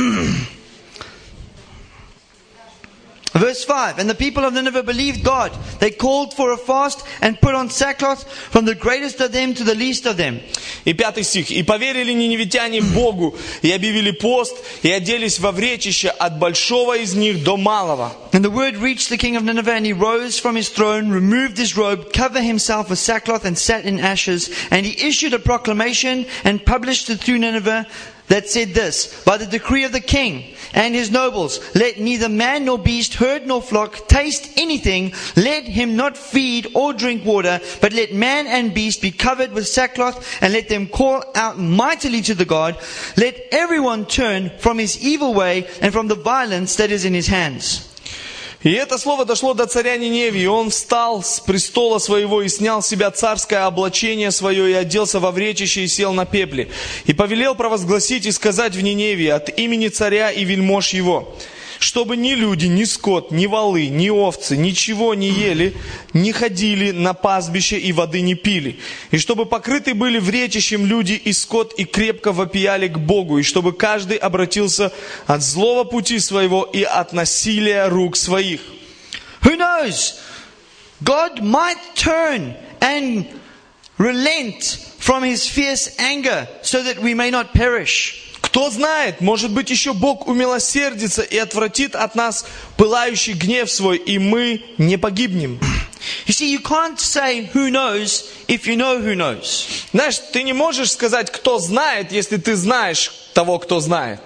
[SPEAKER 1] Verse five, and the people of Nineveh believed God. They called for a fast and put on sackcloth from the greatest of them to the least of them.
[SPEAKER 2] И пятый стих. «И поверили ниневитяне Богу, и объявили пост, и оделись во вречище от большого из них до малого».
[SPEAKER 1] And the word reached the king of Nineveh, and he rose from his throne, removed his robe, covered himself with sackcloth, and sat in ashes. And he issued a proclamation and published it through Nineveh that said this: By the decree of the king and his nobles, let neither man nor beast, herd nor flock taste anything. Let him not feed or drink water, but let man and beast be covered with sackcloth, and let them call out mightily to the God. Let everyone turn from his evil way and from the violence that is in his hands.
[SPEAKER 2] И это слово дошло до царя Ниневии. Он встал с престола своего и снял с себя царское облачение свое, и оделся во вречище и сел на пепле. И повелел провозгласить и сказать в Ниневии от имени царя и вельмож его: чтобы ни люди, ни скот, ни волы, ни овцы ничего не ели, не ходили на пастбище и воды не пили. И чтобы покрыты были вречищем люди и скот, и крепко вопияли к Богу. И чтобы каждый обратился от злого пути своего и от насилия рук своих.
[SPEAKER 1] Who knows? God might turn and relent from his fierce anger so that we may not perish.
[SPEAKER 2] Кто знает, может быть, еще Бог умилосердится и отвратит от нас пылающий гнев свой, и мы не погибнем.
[SPEAKER 1] You see, you can't say who knows if you know who knows.
[SPEAKER 2] Знаешь, ты не можешь сказать, кто знает, если ты знаешь того, кто знает.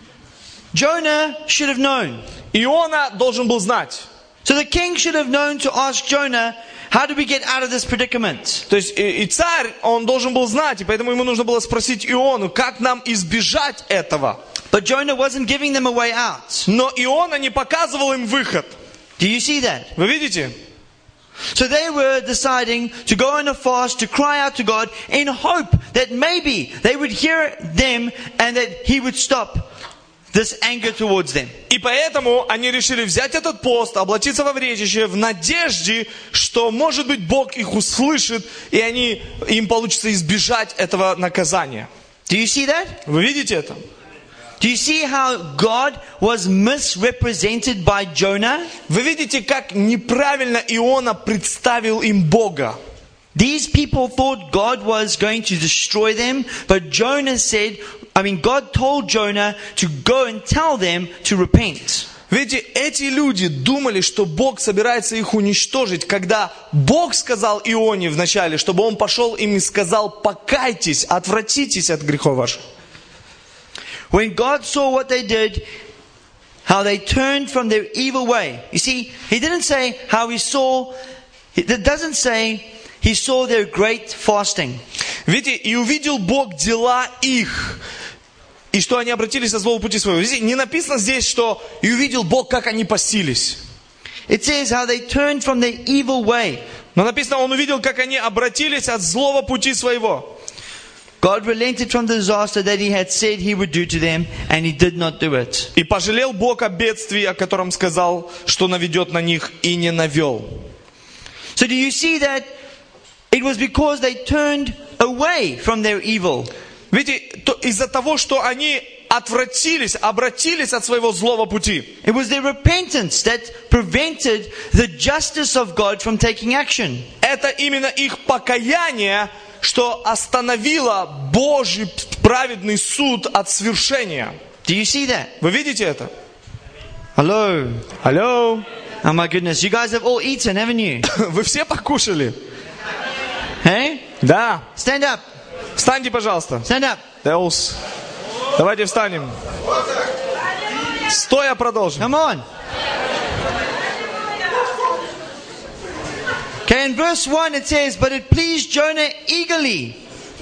[SPEAKER 1] Jonah should have known.
[SPEAKER 2] Иона должен был знать.
[SPEAKER 1] So the king should have known to ask Jonah, how do we get out of this predicament?
[SPEAKER 2] То есть и, и царь, он должен был знать, и поэтому ему нужно было спросить Иону, как нам избежать этого.
[SPEAKER 1] But Jonah wasn't giving them a way out.
[SPEAKER 2] Но Иона не показывал им выход.
[SPEAKER 1] Do you see that?
[SPEAKER 2] Вы видите?
[SPEAKER 1] So they were deciding to go on a fast, to cry out to God in hope that maybe they would hear them and that he would stop this anger towards them.
[SPEAKER 2] И поэтому они решили взять этот пост, облачиться во вречище в надежде, что, может быть, Бог их услышит, и они, им получится избежать этого наказания.
[SPEAKER 1] Do you see that?
[SPEAKER 2] Вы видите это?
[SPEAKER 1] Do you see how God was misrepresented by Jonah?
[SPEAKER 2] Вы видите, как неправильно Иона представил им Бога?
[SPEAKER 1] These people thought God was going to destroy them, but Jonah said, I mean, God told Jonah to go and tell them to repent.
[SPEAKER 2] Видите, эти люди думали, что Бог собирается их уничтожить, когда Бог сказал Ионе вначале, чтобы он пошел им и сказал: покайтесь, отвратитесь от грехов ваших.
[SPEAKER 1] When God saw what they did, how they turned from their evil way. You see, he didn't say how he saw It doesn't say he saw their great fasting.
[SPEAKER 2] Видите, и увидел Бог дела их, и что они обратились от злого пути своего. Видите, не написано здесь, что и увидел Бог, как они постились.
[SPEAKER 1] It says how they turned from their evil way.
[SPEAKER 2] Но написано, он увидел, как они обратились от злого пути своего.
[SPEAKER 1] God relented from the disaster that he had said he would do to them, and he did not do it.
[SPEAKER 2] И пожалел Бог о бедствии, о котором сказал, что наведет на них, и не навел.
[SPEAKER 1] So do you see that it was because they turned away from their evil?
[SPEAKER 2] Видите, то из-за того, что они отвратились, обратились от своего злого пути.
[SPEAKER 1] It was their repentance that prevented the justice of God from taking action.
[SPEAKER 2] Это именно их покаяние, что остановило Божий праведный суд от свершения.
[SPEAKER 1] Do you see that?
[SPEAKER 2] Вы видите это?
[SPEAKER 1] Hello.
[SPEAKER 2] Алло.
[SPEAKER 1] Oh my goodness, you guys have all eaten, haven't you?
[SPEAKER 2] Вы все покушали?
[SPEAKER 1] Hey?
[SPEAKER 2] Да.
[SPEAKER 1] Stand up.
[SPEAKER 2] Встаньте, пожалуйста.
[SPEAKER 1] Stand up.
[SPEAKER 2] Деус. Давайте встанем. Стоя продолжим.
[SPEAKER 1] Come on. Okay, in verse one it says, but it pleased Jonah eagerly.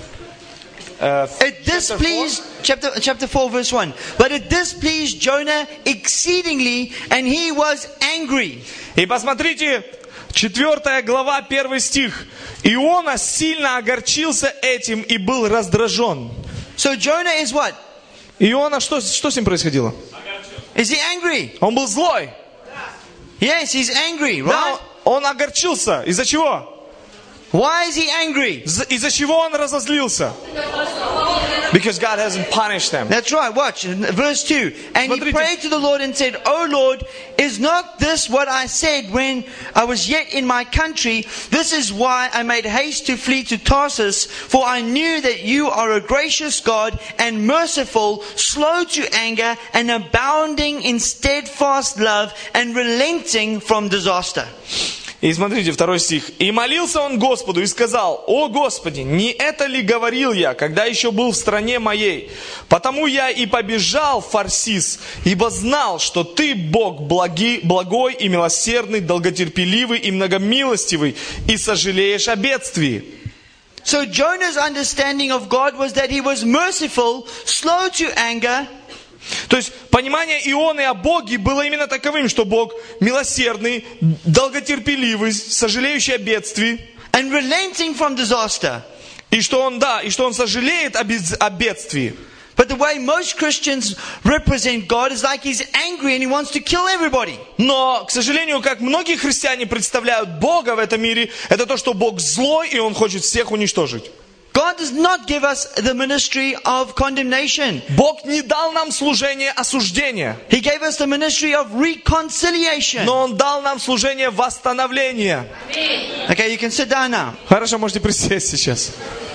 [SPEAKER 2] Uh,
[SPEAKER 1] It displeased, chapter, chapter four, verse one. But it displeased Jonah exceedingly, and he was angry.
[SPEAKER 2] И посмотрите, четвертая глава, первый стих. Иона сильно огорчился этим и был раздражен.
[SPEAKER 1] So Jonah is what?
[SPEAKER 2] Иона, что, что с ним происходило?
[SPEAKER 1] Is he angry?
[SPEAKER 2] Он был злой.
[SPEAKER 1] Yes, he's angry, right?
[SPEAKER 2] Да, он огорчился. Из-за чего?
[SPEAKER 1] Why is he angry?
[SPEAKER 2] З- Из-за чего он разозлился? Because God hasn't punished them.
[SPEAKER 1] That's right, watch, verse two. And he
[SPEAKER 2] Смотрите.
[SPEAKER 1] prayed to the Lord and said, O Lord, is not this what I said when I was yet in my country? This is why I made haste to flee to Tarsus, for I knew that you are a gracious God and merciful, slow to anger, and abounding in steadfast love, and relenting from disaster.
[SPEAKER 2] И смотрите, второй стих. «И молился он Господу и сказал, о Господи, не это ли говорил я, когда еще был в стране моей? Потому я и побежал в Фарсис, ибо знал, что Ты Бог благи, благой и милосердный, долготерпеливый и многомилостивый, и сожалеешь о бедствии».
[SPEAKER 1] So Jonah's understanding of God was that he was merciful, slow to anger,
[SPEAKER 2] То есть понимание Ионы о Боге было именно таковым, что Бог милосердный, долготерпеливый, сожалеющий о бедствии,
[SPEAKER 1] and relenting from disaster.
[SPEAKER 2] и что Он, да, и что Он сожалеет о, без- о бедствии.
[SPEAKER 1] But the way most Christians represent God is like he's angry and he wants to kill everybody.
[SPEAKER 2] Но, к сожалению, как многие христиане представляют Бога в этом мире, это то, что Бог злой, и Он хочет всех уничтожить.
[SPEAKER 1] God does not give us the ministry of condemnation.
[SPEAKER 2] Бог не дал нам служение осуждения,
[SPEAKER 1] He gave us the ministry of reconciliation.
[SPEAKER 2] но Он дал нам служение восстановления.
[SPEAKER 1] Okay, you can sit down now.
[SPEAKER 2] Хорошо, можете присесть сейчас.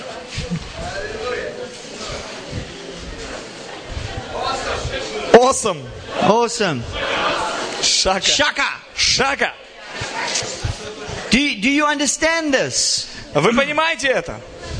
[SPEAKER 2] Awesome.
[SPEAKER 1] Awesome.
[SPEAKER 2] Шака.
[SPEAKER 1] Shaka.
[SPEAKER 2] Шака.
[SPEAKER 1] Do you, do you understand this?
[SPEAKER 2] Вы понимаете это?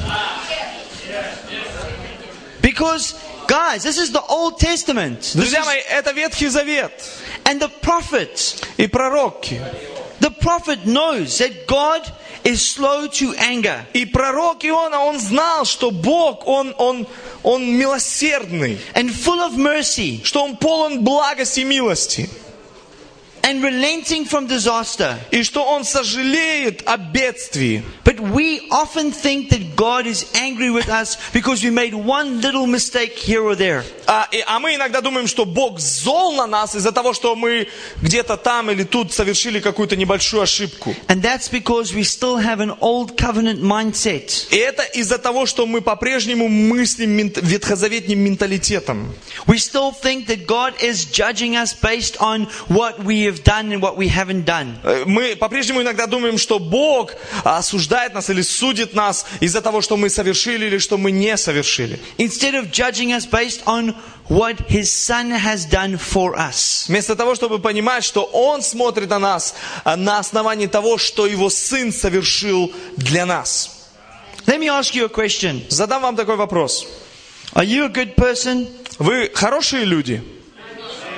[SPEAKER 1] Because, guys, this is the Old Testament. This
[SPEAKER 2] Друзья
[SPEAKER 1] is-
[SPEAKER 2] мои, это Ветхий Завет.
[SPEAKER 1] and the prophet,
[SPEAKER 2] И пророки.
[SPEAKER 1] the prophet knows that God is slow to anger.
[SPEAKER 2] И пророк Иона, он знал, что Бог, он, он, он милосердный,
[SPEAKER 1] And full of mercy
[SPEAKER 2] что Он полон благости и милости,
[SPEAKER 1] and relenting from disaster.
[SPEAKER 2] и что Он сожалеет о бедствии.
[SPEAKER 1] But we often think that God is angry with us because we made one little mistake here or there.
[SPEAKER 2] А, и- а мы иногда думаем, что Бог зол на нас из-за того, что мы где-то там или тут совершили какую-то небольшую ошибку.
[SPEAKER 1] And that's because we still have an old covenant mindset.
[SPEAKER 2] И это из-за того, что мы по-прежнему мыслим мент- ветхозаветным менталитетом.
[SPEAKER 1] We still think that God is judging us based on what we have done and what we haven't done.
[SPEAKER 2] Э, Мы по-прежнему иногда думаем, что Бог осуждает нас или судит нас из-за того, что мы совершили или что мы не совершили.
[SPEAKER 1] Instead of judging us based on what His Son has done for us.
[SPEAKER 2] Вместо того, чтобы понимать, что Он смотрит на нас а, на основании того, что Его Сын совершил для нас.
[SPEAKER 1] Let me ask you a question.
[SPEAKER 2] Задам вам такой вопрос.
[SPEAKER 1] Are you a good person?
[SPEAKER 2] Вы хорошие люди?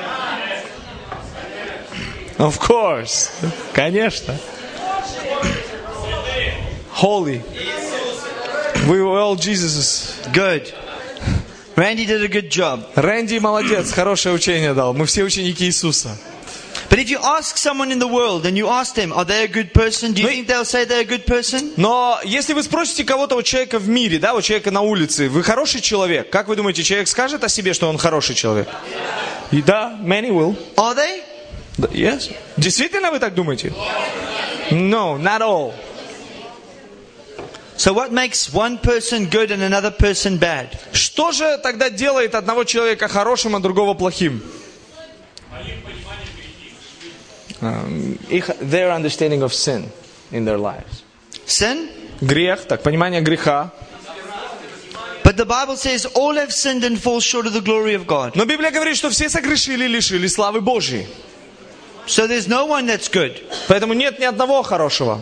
[SPEAKER 2] Of course. Конечно. holy. We were all Jesus's.
[SPEAKER 1] Good. Randy did a good job.
[SPEAKER 2] Рэнди молодец, хорошее учение дал. Мы все ученики Иисуса.
[SPEAKER 1] But if you ask someone in the world and you ask them, are they a good person? Do you think they'll say they're a good person?
[SPEAKER 2] Но если вы спросите кого-то, вот человека в мире, да, вот человека на улице, вы хороший человек, как вы думаете, человек скажет о себе, что он хороший человек? И да, many will.
[SPEAKER 1] Are they?
[SPEAKER 2] Yes. Действительно вы так думаете? No, not all.
[SPEAKER 1] So what makes one person good and another person bad?
[SPEAKER 2] Что же тогда делает одного человека хорошим, а другого плохим? Um, их, their understanding of sin in their lives.
[SPEAKER 1] Sin?
[SPEAKER 2] Грех, так, понимание греха.
[SPEAKER 1] But the Bible says all have sinned and fall short of the glory of God.
[SPEAKER 2] Но Библия говорит, что все согрешили и лишились славы Божьей.
[SPEAKER 1] So there's no one that's good.
[SPEAKER 2] Поэтому нет ни одного хорошего.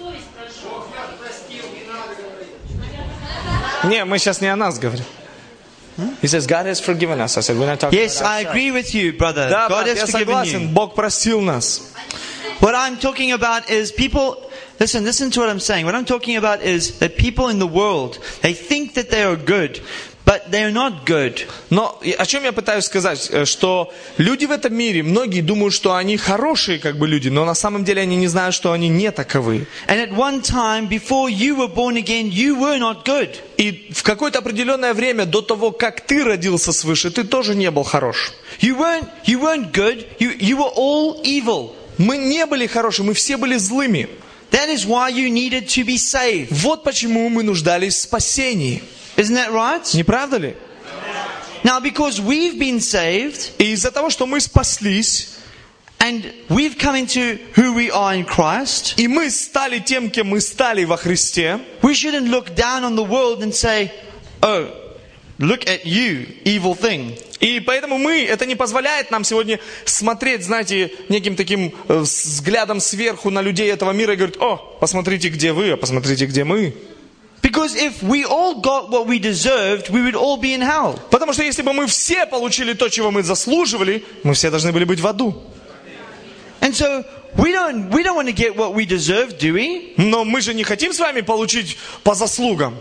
[SPEAKER 2] Не, мы сейчас не о нас говорим. He says, God has forgiven us. I said, we're not talking
[SPEAKER 1] Yes,
[SPEAKER 2] about
[SPEAKER 1] I
[SPEAKER 2] ourselves.
[SPEAKER 1] agree with you, brother.
[SPEAKER 2] Да,
[SPEAKER 1] God
[SPEAKER 2] брат,
[SPEAKER 1] has
[SPEAKER 2] я
[SPEAKER 1] forgiven
[SPEAKER 2] согласен.
[SPEAKER 1] you.
[SPEAKER 2] Бог простил нас.
[SPEAKER 1] What I'm talking about is people, listen, listen to what I'm saying. What I'm talking about is that people in the world, they think that they are good, but they're not good.
[SPEAKER 2] Но о чем я пытаюсь сказать? Что люди в этом мире, многие думают, что они хорошие как бы люди, но на самом деле они не знают, что они не таковы.
[SPEAKER 1] And at one time, before you were born again, you were not good.
[SPEAKER 2] И в какое-то определенное время, до того, как ты родился свыше, ты тоже не был хорош.
[SPEAKER 1] You weren't, you weren't good. You, you were all evil.
[SPEAKER 2] Мы не были хорошими, мы все были злыми.
[SPEAKER 1] That is why you needed to be saved.
[SPEAKER 2] Вот почему мы нуждались в спасении.
[SPEAKER 1] Isn't that right?
[SPEAKER 2] Не правда ли?
[SPEAKER 1] Now, because we've been saved,
[SPEAKER 2] И из-за того, что мы спаслись,
[SPEAKER 1] and we've come into who we are in Christ,
[SPEAKER 2] и мы стали тем, кем мы стали во Христе,
[SPEAKER 1] we shouldn't look down on the world and say, oh, look at you, evil thing.
[SPEAKER 2] и поэтому мы, это не позволяет нам сегодня смотреть, знаете, неким таким э, взглядом сверху на людей этого мира и говорить, о, посмотрите, где вы, а посмотрите, где мы.
[SPEAKER 1] Because if we all got what we deserved, we would all be in hell.
[SPEAKER 2] Потому что если бы мы все получили то, чего мы заслуживали, мы все должны были быть в аду.
[SPEAKER 1] And so, we don't, we don't want to get what we deserve, do we?
[SPEAKER 2] Но мы же не хотим с вами получить по заслугам.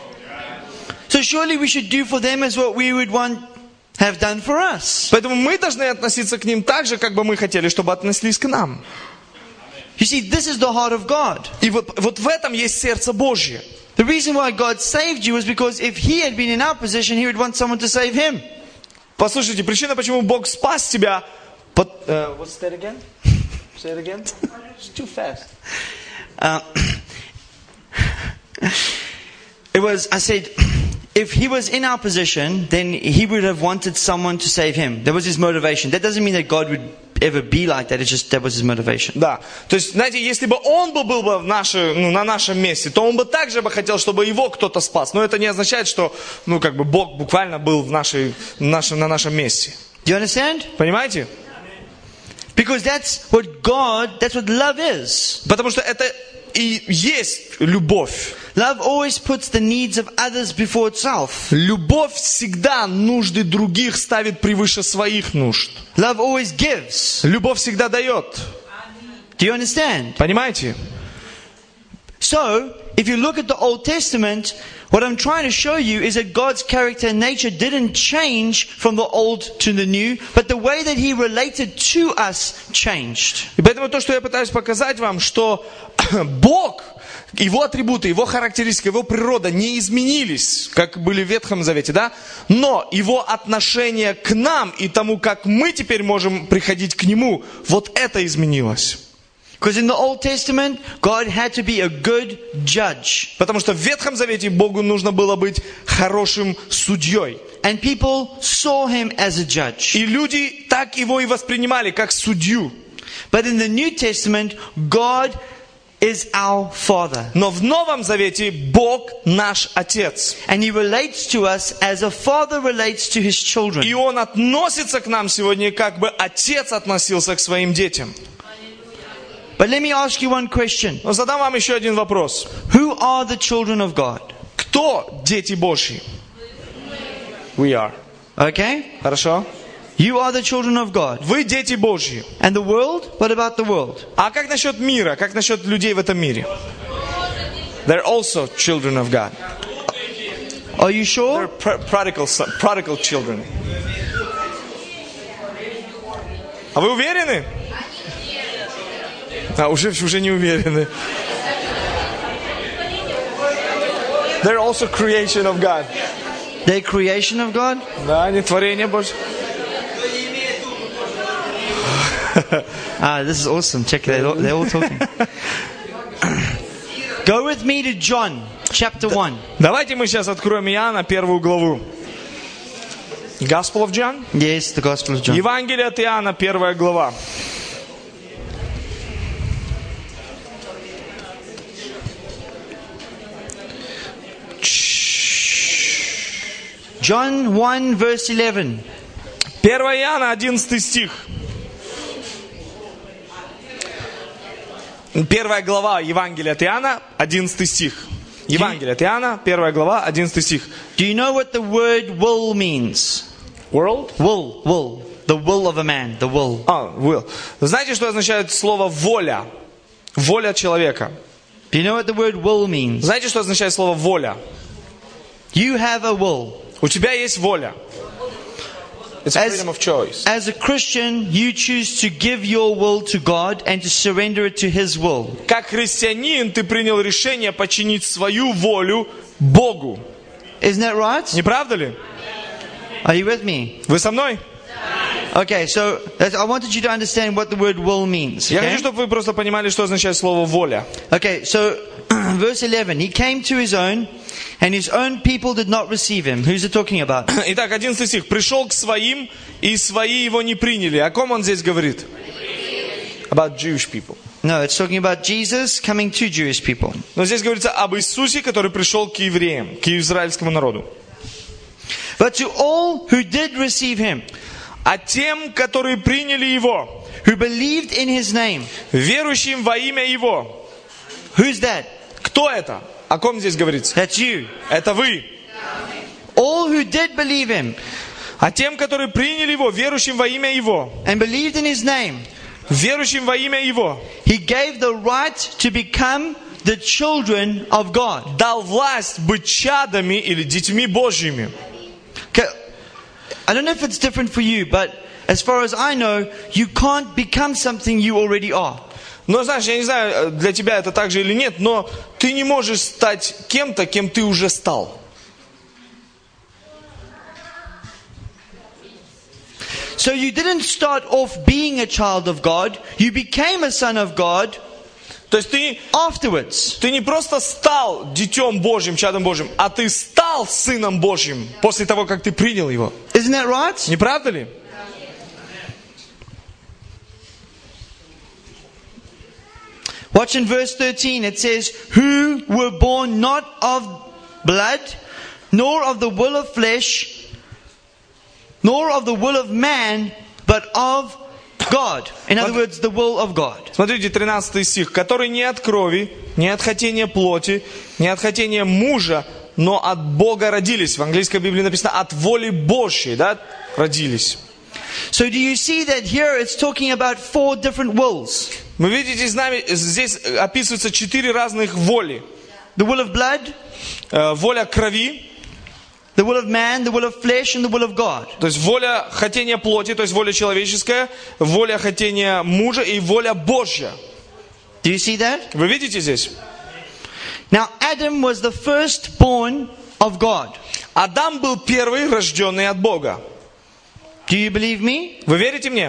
[SPEAKER 1] So surely we should do for them as what we would want have done for us.
[SPEAKER 2] Поэтому мы должны относиться к ним так же, как бы мы хотели, чтобы относились к нам.
[SPEAKER 1] You see, this is the heart of God.
[SPEAKER 2] И вот, вот в этом есть сердце Божье.
[SPEAKER 1] The reason why God saved you was because if He had been in our position, He would want someone to save Him.
[SPEAKER 2] Послушайте, причина, почему Бог спас тебя... Под, uh, what's that again? Say it again. It's too fast.
[SPEAKER 1] Uh, it was, I said, if He was in our position, then He would have wanted someone to save Him. That was His motivation. That doesn't mean that God would ever be like that. It's just that was His motivation.
[SPEAKER 2] Да, то есть, знаете, если бы Он был, был бы в наше, ну, на нашем месте, то Он бы также бы хотел, чтобы Его кто-то спас. Но это не означает, что, ну, как бы Бог буквально был в нашей, в нашем, на нашем месте.
[SPEAKER 1] Do you understand?
[SPEAKER 2] Понимаете?
[SPEAKER 1] Because that's what God, that's what love is.
[SPEAKER 2] Потому что это и есть любовь.
[SPEAKER 1] Love always puts the needs of others before itself.
[SPEAKER 2] Любовь всегда нужды других ставит превыше своих нужд.
[SPEAKER 1] Love always gives.
[SPEAKER 2] Любовь всегда дает.
[SPEAKER 1] Do you understand?
[SPEAKER 2] Понимаете?
[SPEAKER 1] So, if you look at the Old Testament, what I'm trying to show you is that God's character and nature didn't change from the old to the new, but the way that He related to us changed.
[SPEAKER 2] И поэтому то, что я пытаюсь показать вам, что Бог, Его атрибуты, Его характеристики, Его природа не изменились, как были в Ветхом Завете, да? Но Его отношение к нам и тому, как мы теперь можем приходить к Нему, вот это изменилось.
[SPEAKER 1] Because in the Old Testament, God had to be a good judge.
[SPEAKER 2] Потому что в Ветхом Завете Богу нужно было быть хорошим судьей.
[SPEAKER 1] And people saw Him as a judge.
[SPEAKER 2] И люди так Его и воспринимали, как судью.
[SPEAKER 1] But in the New Testament, God is our Father.
[SPEAKER 2] Но в Новом Завете Бог наш Отец.
[SPEAKER 1] And He relates to us as a father relates to his children.
[SPEAKER 2] И Он относится к нам сегодня, как бы Отец относился к своим детям.
[SPEAKER 1] But let me ask you one question.
[SPEAKER 2] Но задам вам еще один вопрос.
[SPEAKER 1] Who are the children of God?
[SPEAKER 2] Кто дети Божьи? We are.
[SPEAKER 1] Okay?
[SPEAKER 2] Хорошо?
[SPEAKER 1] You are the children of God.
[SPEAKER 2] Вы дети Божьи.
[SPEAKER 1] And the world? What about the world?
[SPEAKER 2] А как насчет мира? Как насчет людей в этом мире? They're also children of God.
[SPEAKER 1] Are you
[SPEAKER 2] They're
[SPEAKER 1] sure?
[SPEAKER 2] pr- prodigal, son- prodigal children. А вы уверены? А, уже, уже не уверены. They're also creation of God.
[SPEAKER 1] They're creation of God?
[SPEAKER 2] Да, они творение Божье.
[SPEAKER 1] Ah, this is awesome. Check, they're all, they're all talking. Go with me to John, chapter one.
[SPEAKER 2] Давайте мы сейчас откроем Иоанна, первую главу. Gospel of John?
[SPEAKER 1] Yes, the Gospel of John.
[SPEAKER 2] Евангелие от Иоанна, первая глава.
[SPEAKER 1] John one, verse eleven.
[SPEAKER 2] первое Иоанна, одиннадцатый стих. Первая глава Евангелия от Иоанна, одиннадцатый стих. Евангелие от Иоанна, первая глава, одиннадцатый стих.
[SPEAKER 1] Do you know what the word will means?
[SPEAKER 2] World?
[SPEAKER 1] Will, will. The will of a man, the will.
[SPEAKER 2] А, will. Знаете, что означает слово воля? Воля человека.
[SPEAKER 1] Do you know what the word will means?
[SPEAKER 2] Знаете, что означает слово воля?
[SPEAKER 1] You have a will.
[SPEAKER 2] У тебя есть воля. It's
[SPEAKER 1] As-
[SPEAKER 2] freedom of choice.
[SPEAKER 1] As a Christian, you choose to give your will to God and to surrender it to His will.
[SPEAKER 2] Как христианин ты принял решение подчинить свою волю Богу.
[SPEAKER 1] Isn't that right?
[SPEAKER 2] Не правда ли?
[SPEAKER 1] Are you with me?
[SPEAKER 2] Вы со мной?
[SPEAKER 1] Okay, so that's, I wanted you to understand what the word will means.
[SPEAKER 2] Я
[SPEAKER 1] Okay,
[SPEAKER 2] хочу, чтобы вы просто понимали, что означает слово воля.
[SPEAKER 1] okay so verse eleven. He came to His own, and His own people did not receive Him. Who's it talking about?
[SPEAKER 2] Итак, одиннадцатый стих. Пришел к своим, и свои его не приняли. О ком он здесь говорит? About Jewish people.
[SPEAKER 1] No, it's talking about Jesus coming to Jewish people.
[SPEAKER 2] Но здесь говорится об Иисусе, который пришел к евреям, к израильскому народу.
[SPEAKER 1] But to all who did receive Him,
[SPEAKER 2] А тем, которые приняли его,
[SPEAKER 1] who believed in His name.
[SPEAKER 2] верующим во имя его.
[SPEAKER 1] Who's that?
[SPEAKER 2] Кто это? О ком здесь говорится?
[SPEAKER 1] That's you.
[SPEAKER 2] Это вы.
[SPEAKER 1] All who did believe Him
[SPEAKER 2] А тем, которые приняли его, верующим во имя его.
[SPEAKER 1] and believed in His name,
[SPEAKER 2] Верующим во имя его.
[SPEAKER 1] He gave the right to become the children of God.
[SPEAKER 2] Дал власть быть чадами или детьми Божьими.
[SPEAKER 1] Okay, I don't know if it's different for you, but as far as I know, you can't become something you already are.
[SPEAKER 2] Но знаешь, я не знаю, для тебя это так же или нет, но ты не можешь стать кем-то, кем ты уже стал.
[SPEAKER 1] So you didn't start off being a child of God, you became a son of God
[SPEAKER 2] То есть ты,
[SPEAKER 1] afterwards.
[SPEAKER 2] ты не просто стал детем Божьим, чадом Божьим, а ты стал сыном Божьим после того, как ты принял его.
[SPEAKER 1] Isn't that right?
[SPEAKER 2] Не правда ли?
[SPEAKER 1] Watch in verse thirteen, it says, who were born not of blood, nor of the will of flesh, nor of the will of man, but of God. In other words, the will of God.
[SPEAKER 2] Смотрите, тринадцатый стих. Который не от крови, не от хотения плоти, не от хотения мужа, но от Бога родились. В английской Библии написано от воли Божьей, да, родились.
[SPEAKER 1] So do you see that here it's talking about four different wills?
[SPEAKER 2] Мы видите, здесь описываются четыре разных воли.
[SPEAKER 1] The will of blood,
[SPEAKER 2] Э, Воля крови,
[SPEAKER 1] the will of man, the will of flesh, and the will of God.
[SPEAKER 2] то есть воля хотения плоти, то есть воля человеческая, воля хотения мужа и воля Божья.
[SPEAKER 1] Do you see that?
[SPEAKER 2] Вы видите здесь?
[SPEAKER 1] Now Adam was the firstborn of God.
[SPEAKER 2] Адам был первый, рожденный от Бога.
[SPEAKER 1] Do you believe me?
[SPEAKER 2] Вы верите мне?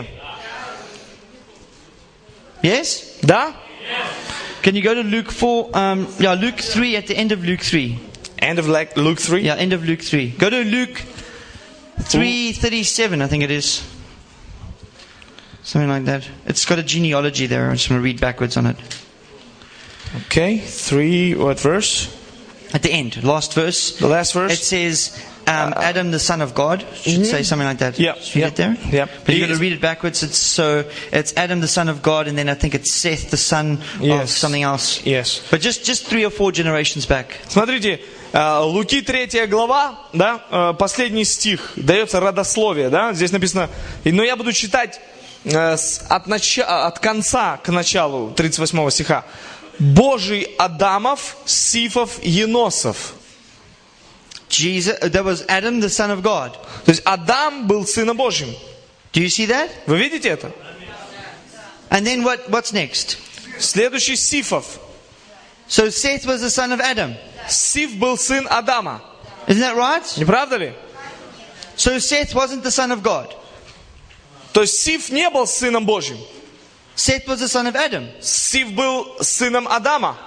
[SPEAKER 1] Yes?
[SPEAKER 2] Да?
[SPEAKER 1] Can you go to Luke four, um, yeah, Luke three, at the end of Luke three.
[SPEAKER 2] End of like Luke three.
[SPEAKER 1] Yeah, end of Luke three. Go to Luke three thirty-seven, I think it is. Something like that. It's got a genealogy there. I'm just going to read backwards on it.
[SPEAKER 2] Okay, three, what verse?
[SPEAKER 1] At the end, last verse.
[SPEAKER 2] The last
[SPEAKER 1] It
[SPEAKER 2] verse?
[SPEAKER 1] says, um, Adam the son of God. Should say something like that.
[SPEAKER 2] Yeah,
[SPEAKER 1] Should we
[SPEAKER 2] yeah,
[SPEAKER 1] get there?
[SPEAKER 2] yeah.
[SPEAKER 1] But you've got
[SPEAKER 2] He
[SPEAKER 1] to
[SPEAKER 2] is-
[SPEAKER 1] read it backwards. It's so it's Adam the son of God, and then I think it's Seth the son of
[SPEAKER 2] Yes.
[SPEAKER 1] something else.
[SPEAKER 2] Yes.
[SPEAKER 1] But just just three or four generations back.
[SPEAKER 2] Смотрите, э, Луки третья глава, да, э, последний стих, дается родословие, да, здесь написано, и- но я буду читать э, с- от, нача- от конца к началу тридцать восьмого стиха. Божий Адамов, Сифов, Еносов.
[SPEAKER 1] Jesus, there was Adam, the son of God.
[SPEAKER 2] То есть Адам был Сыном Божьим.
[SPEAKER 1] Do you see that?
[SPEAKER 2] Вы видите это?
[SPEAKER 1] And then what, what's next?
[SPEAKER 2] Следующий Сифов.
[SPEAKER 1] So Seth was the son of Adam.
[SPEAKER 2] Сиф был сын Адама.
[SPEAKER 1] Isn't that right?
[SPEAKER 2] Не правда ли?
[SPEAKER 1] So Seth wasn't the son of God.
[SPEAKER 2] То есть Сиф не был сыном Божьим.
[SPEAKER 1] Seth was the son of Adam.
[SPEAKER 2] Сиф был сыном Адама.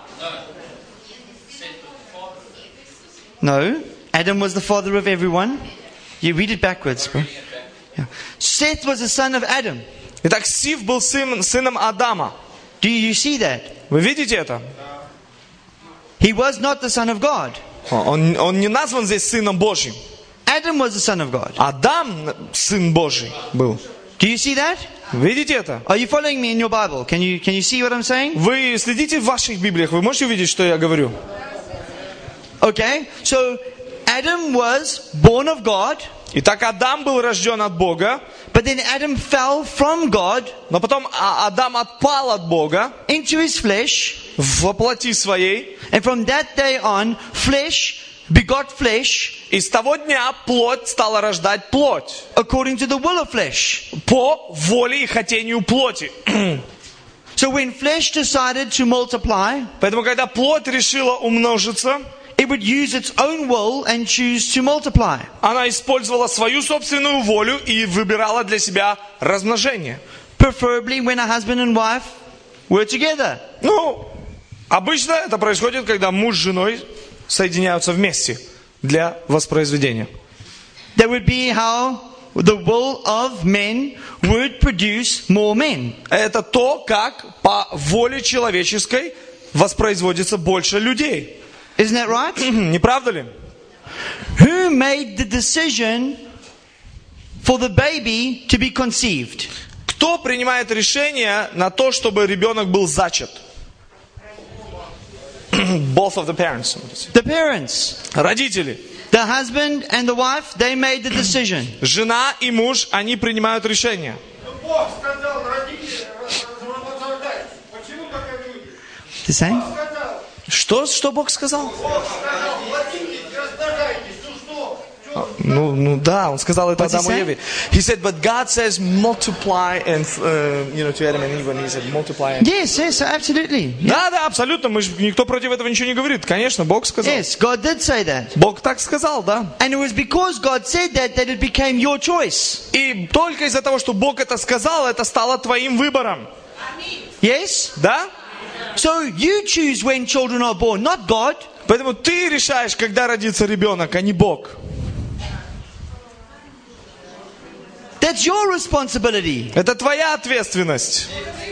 [SPEAKER 1] No. Adam was the father of everyone. You read it backwards, bro. Yeah. Seth was the son of Adam.
[SPEAKER 2] Итак, Сиф был сын, сыном Адама.
[SPEAKER 1] Do you see that?
[SPEAKER 2] Вы видите это?
[SPEAKER 1] He was not the son of God.
[SPEAKER 2] Он, он не назван здесь сыном Божьим.
[SPEAKER 1] Adam was the son of God.
[SPEAKER 2] Адам сын Божий был.
[SPEAKER 1] Do you see that?
[SPEAKER 2] Видите это?
[SPEAKER 1] Are you following me in your Bible? Can you can you see what I'm saying?
[SPEAKER 2] Вы следите в ваших Библиях, вы можете увидеть, что я говорю?
[SPEAKER 1] Okay. So Adam was born of God.
[SPEAKER 2] Итак, Адам был рожден от Бога,
[SPEAKER 1] But then Adam fell from God
[SPEAKER 2] но потом Адам отпал от Бога
[SPEAKER 1] into his flesh.
[SPEAKER 2] во плоти своей,
[SPEAKER 1] And from that day on, flesh begot flesh
[SPEAKER 2] и с того дня плоть стала рождать плоть
[SPEAKER 1] according to the will of flesh.
[SPEAKER 2] по воле и хотению плоти.
[SPEAKER 1] So when flesh decided to multiply,
[SPEAKER 2] Поэтому, когда плоть решила умножиться,
[SPEAKER 1] it would use its own will and choose to multiply.
[SPEAKER 2] она использовала свою собственную волю и выбирала для себя размножение.
[SPEAKER 1] Preferably when a husband and wife were together.
[SPEAKER 2] Ну, обычно это происходит, когда муж с женой соединяются вместе для воспроизведения.
[SPEAKER 1] That would be how the will of men would produce more men.
[SPEAKER 2] Это то, как по воле человеческой воспроизводится больше людей.
[SPEAKER 1] Isn't that right?
[SPEAKER 2] Не правда ли?
[SPEAKER 1] Who made the decision for the baby to be conceived?
[SPEAKER 2] Кто принимает решение на то, чтобы ребенок был зачат? Both of the parents.
[SPEAKER 1] The parents.
[SPEAKER 2] Родители.
[SPEAKER 1] The husband and the wife, they made the decision.
[SPEAKER 2] Жена и муж, они принимают решение.
[SPEAKER 3] Бог сказал родителям размножать. Почему так люди?
[SPEAKER 1] The same?
[SPEAKER 3] Сказал.
[SPEAKER 2] Что, что Бог сказал?
[SPEAKER 3] Бог сказал, плодитесь, размножайтесь. Ну что?
[SPEAKER 2] Ну, ну да, он сказал это
[SPEAKER 1] What's he
[SPEAKER 2] Адаму и
[SPEAKER 1] saying?
[SPEAKER 2] Еве. He said, but God says multiply and, uh, you know, to Adam and Eve, and he said multiply. And...
[SPEAKER 1] Yes, yes, absolutely. Yeah.
[SPEAKER 2] Да, да, абсолютно. Мы ж, никто против этого ничего не говорит. Конечно, Бог сказал.
[SPEAKER 1] Yes, God did say that.
[SPEAKER 2] Бог так сказал, да.
[SPEAKER 1] And it was because God said that that it became your choice.
[SPEAKER 2] И только из-за того, что Бог это сказал, это стало твоим выбором.
[SPEAKER 1] Yes?
[SPEAKER 2] Да?
[SPEAKER 1] So you choose when children are born, not God.
[SPEAKER 2] Поэтому ты решаешь, когда родится ребенок, а не Бог.
[SPEAKER 1] That's your responsibility.
[SPEAKER 2] Это твоя ответственность.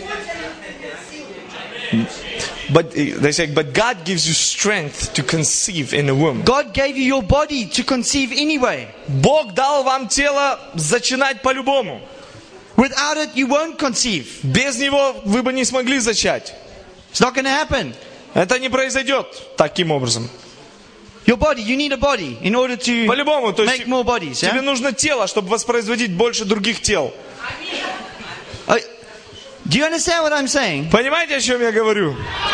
[SPEAKER 2] But they say, but God gives you strength to conceive in the womb.
[SPEAKER 1] God gave you your body to conceive anyway.
[SPEAKER 2] Бог дал вам тело зачинать по-любому.
[SPEAKER 1] Without it, you won't conceive.
[SPEAKER 2] Без него вы бы не смогли зачать.
[SPEAKER 1] It's not going to happen.
[SPEAKER 2] Это не произойдет таким образом.
[SPEAKER 1] Your body, you need a body in order to
[SPEAKER 2] По-любому, то есть
[SPEAKER 1] make more bodies.
[SPEAKER 2] тебе
[SPEAKER 1] Yeah?
[SPEAKER 2] нужно тело, чтобы воспроизводить больше других тел.
[SPEAKER 1] Uh, Do you understand what I'm saying?
[SPEAKER 2] Понимаете, о чем я говорю?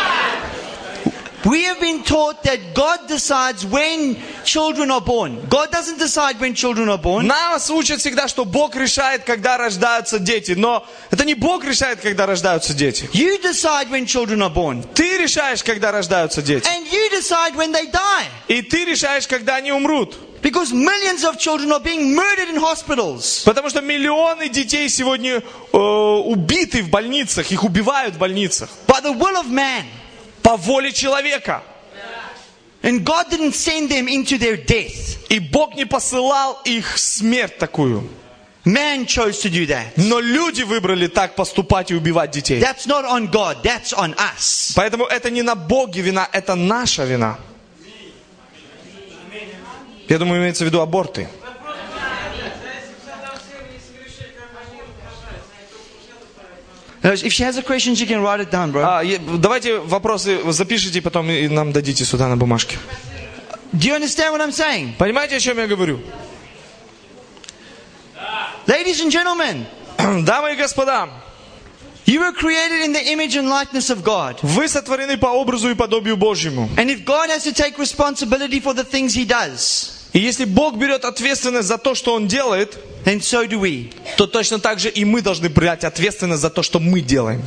[SPEAKER 1] We have been taught that God decides when children are born. God doesn't decide when children are born.
[SPEAKER 2] Нас учат всегда, что Бог решает, когда рождаются дети. Но это не Бог решает, когда рождаются дети.
[SPEAKER 1] You decide when children are born.
[SPEAKER 2] Ты решаешь, когда рождаются дети.
[SPEAKER 1] And you decide when they die.
[SPEAKER 2] И ты решаешь, когда они умрут.
[SPEAKER 1] Because millions of children are being murdered in hospitals.
[SPEAKER 2] Потому что миллионы детей сегодня э, убиты в больницах. Их убивают в больницах.
[SPEAKER 1] By the will of man.
[SPEAKER 2] По воле человека.
[SPEAKER 1] And God didn't send them into their death.
[SPEAKER 2] И Бог не посылал их смерть такую.
[SPEAKER 1] Man chose to do that.
[SPEAKER 2] Но люди выбрали так поступать и убивать детей.
[SPEAKER 1] That's not on God, that's on us.
[SPEAKER 2] Поэтому это не на Боге вина, это наша вина. Я думаю, имеется в виду аборты.
[SPEAKER 1] If she has a question, she can write it down, bro.
[SPEAKER 2] А, е- давайте вопросы запишите, потом и нам дадите сюда на бумажке.
[SPEAKER 1] Do you understand what I'm saying?
[SPEAKER 2] Понимаете, о чем я говорю?
[SPEAKER 1] Ladies and gentlemen,
[SPEAKER 2] Дамы и господа,
[SPEAKER 1] You were created in the image and likeness of God.
[SPEAKER 2] Вы сотворены по образу и подобию Божьему.
[SPEAKER 1] And if God has to take responsibility for the things He does,
[SPEAKER 2] И если Бог берет ответственность за то, что Он делает,
[SPEAKER 1] then so do we.
[SPEAKER 2] то точно так же и мы должны брать ответственность за то, что мы делаем.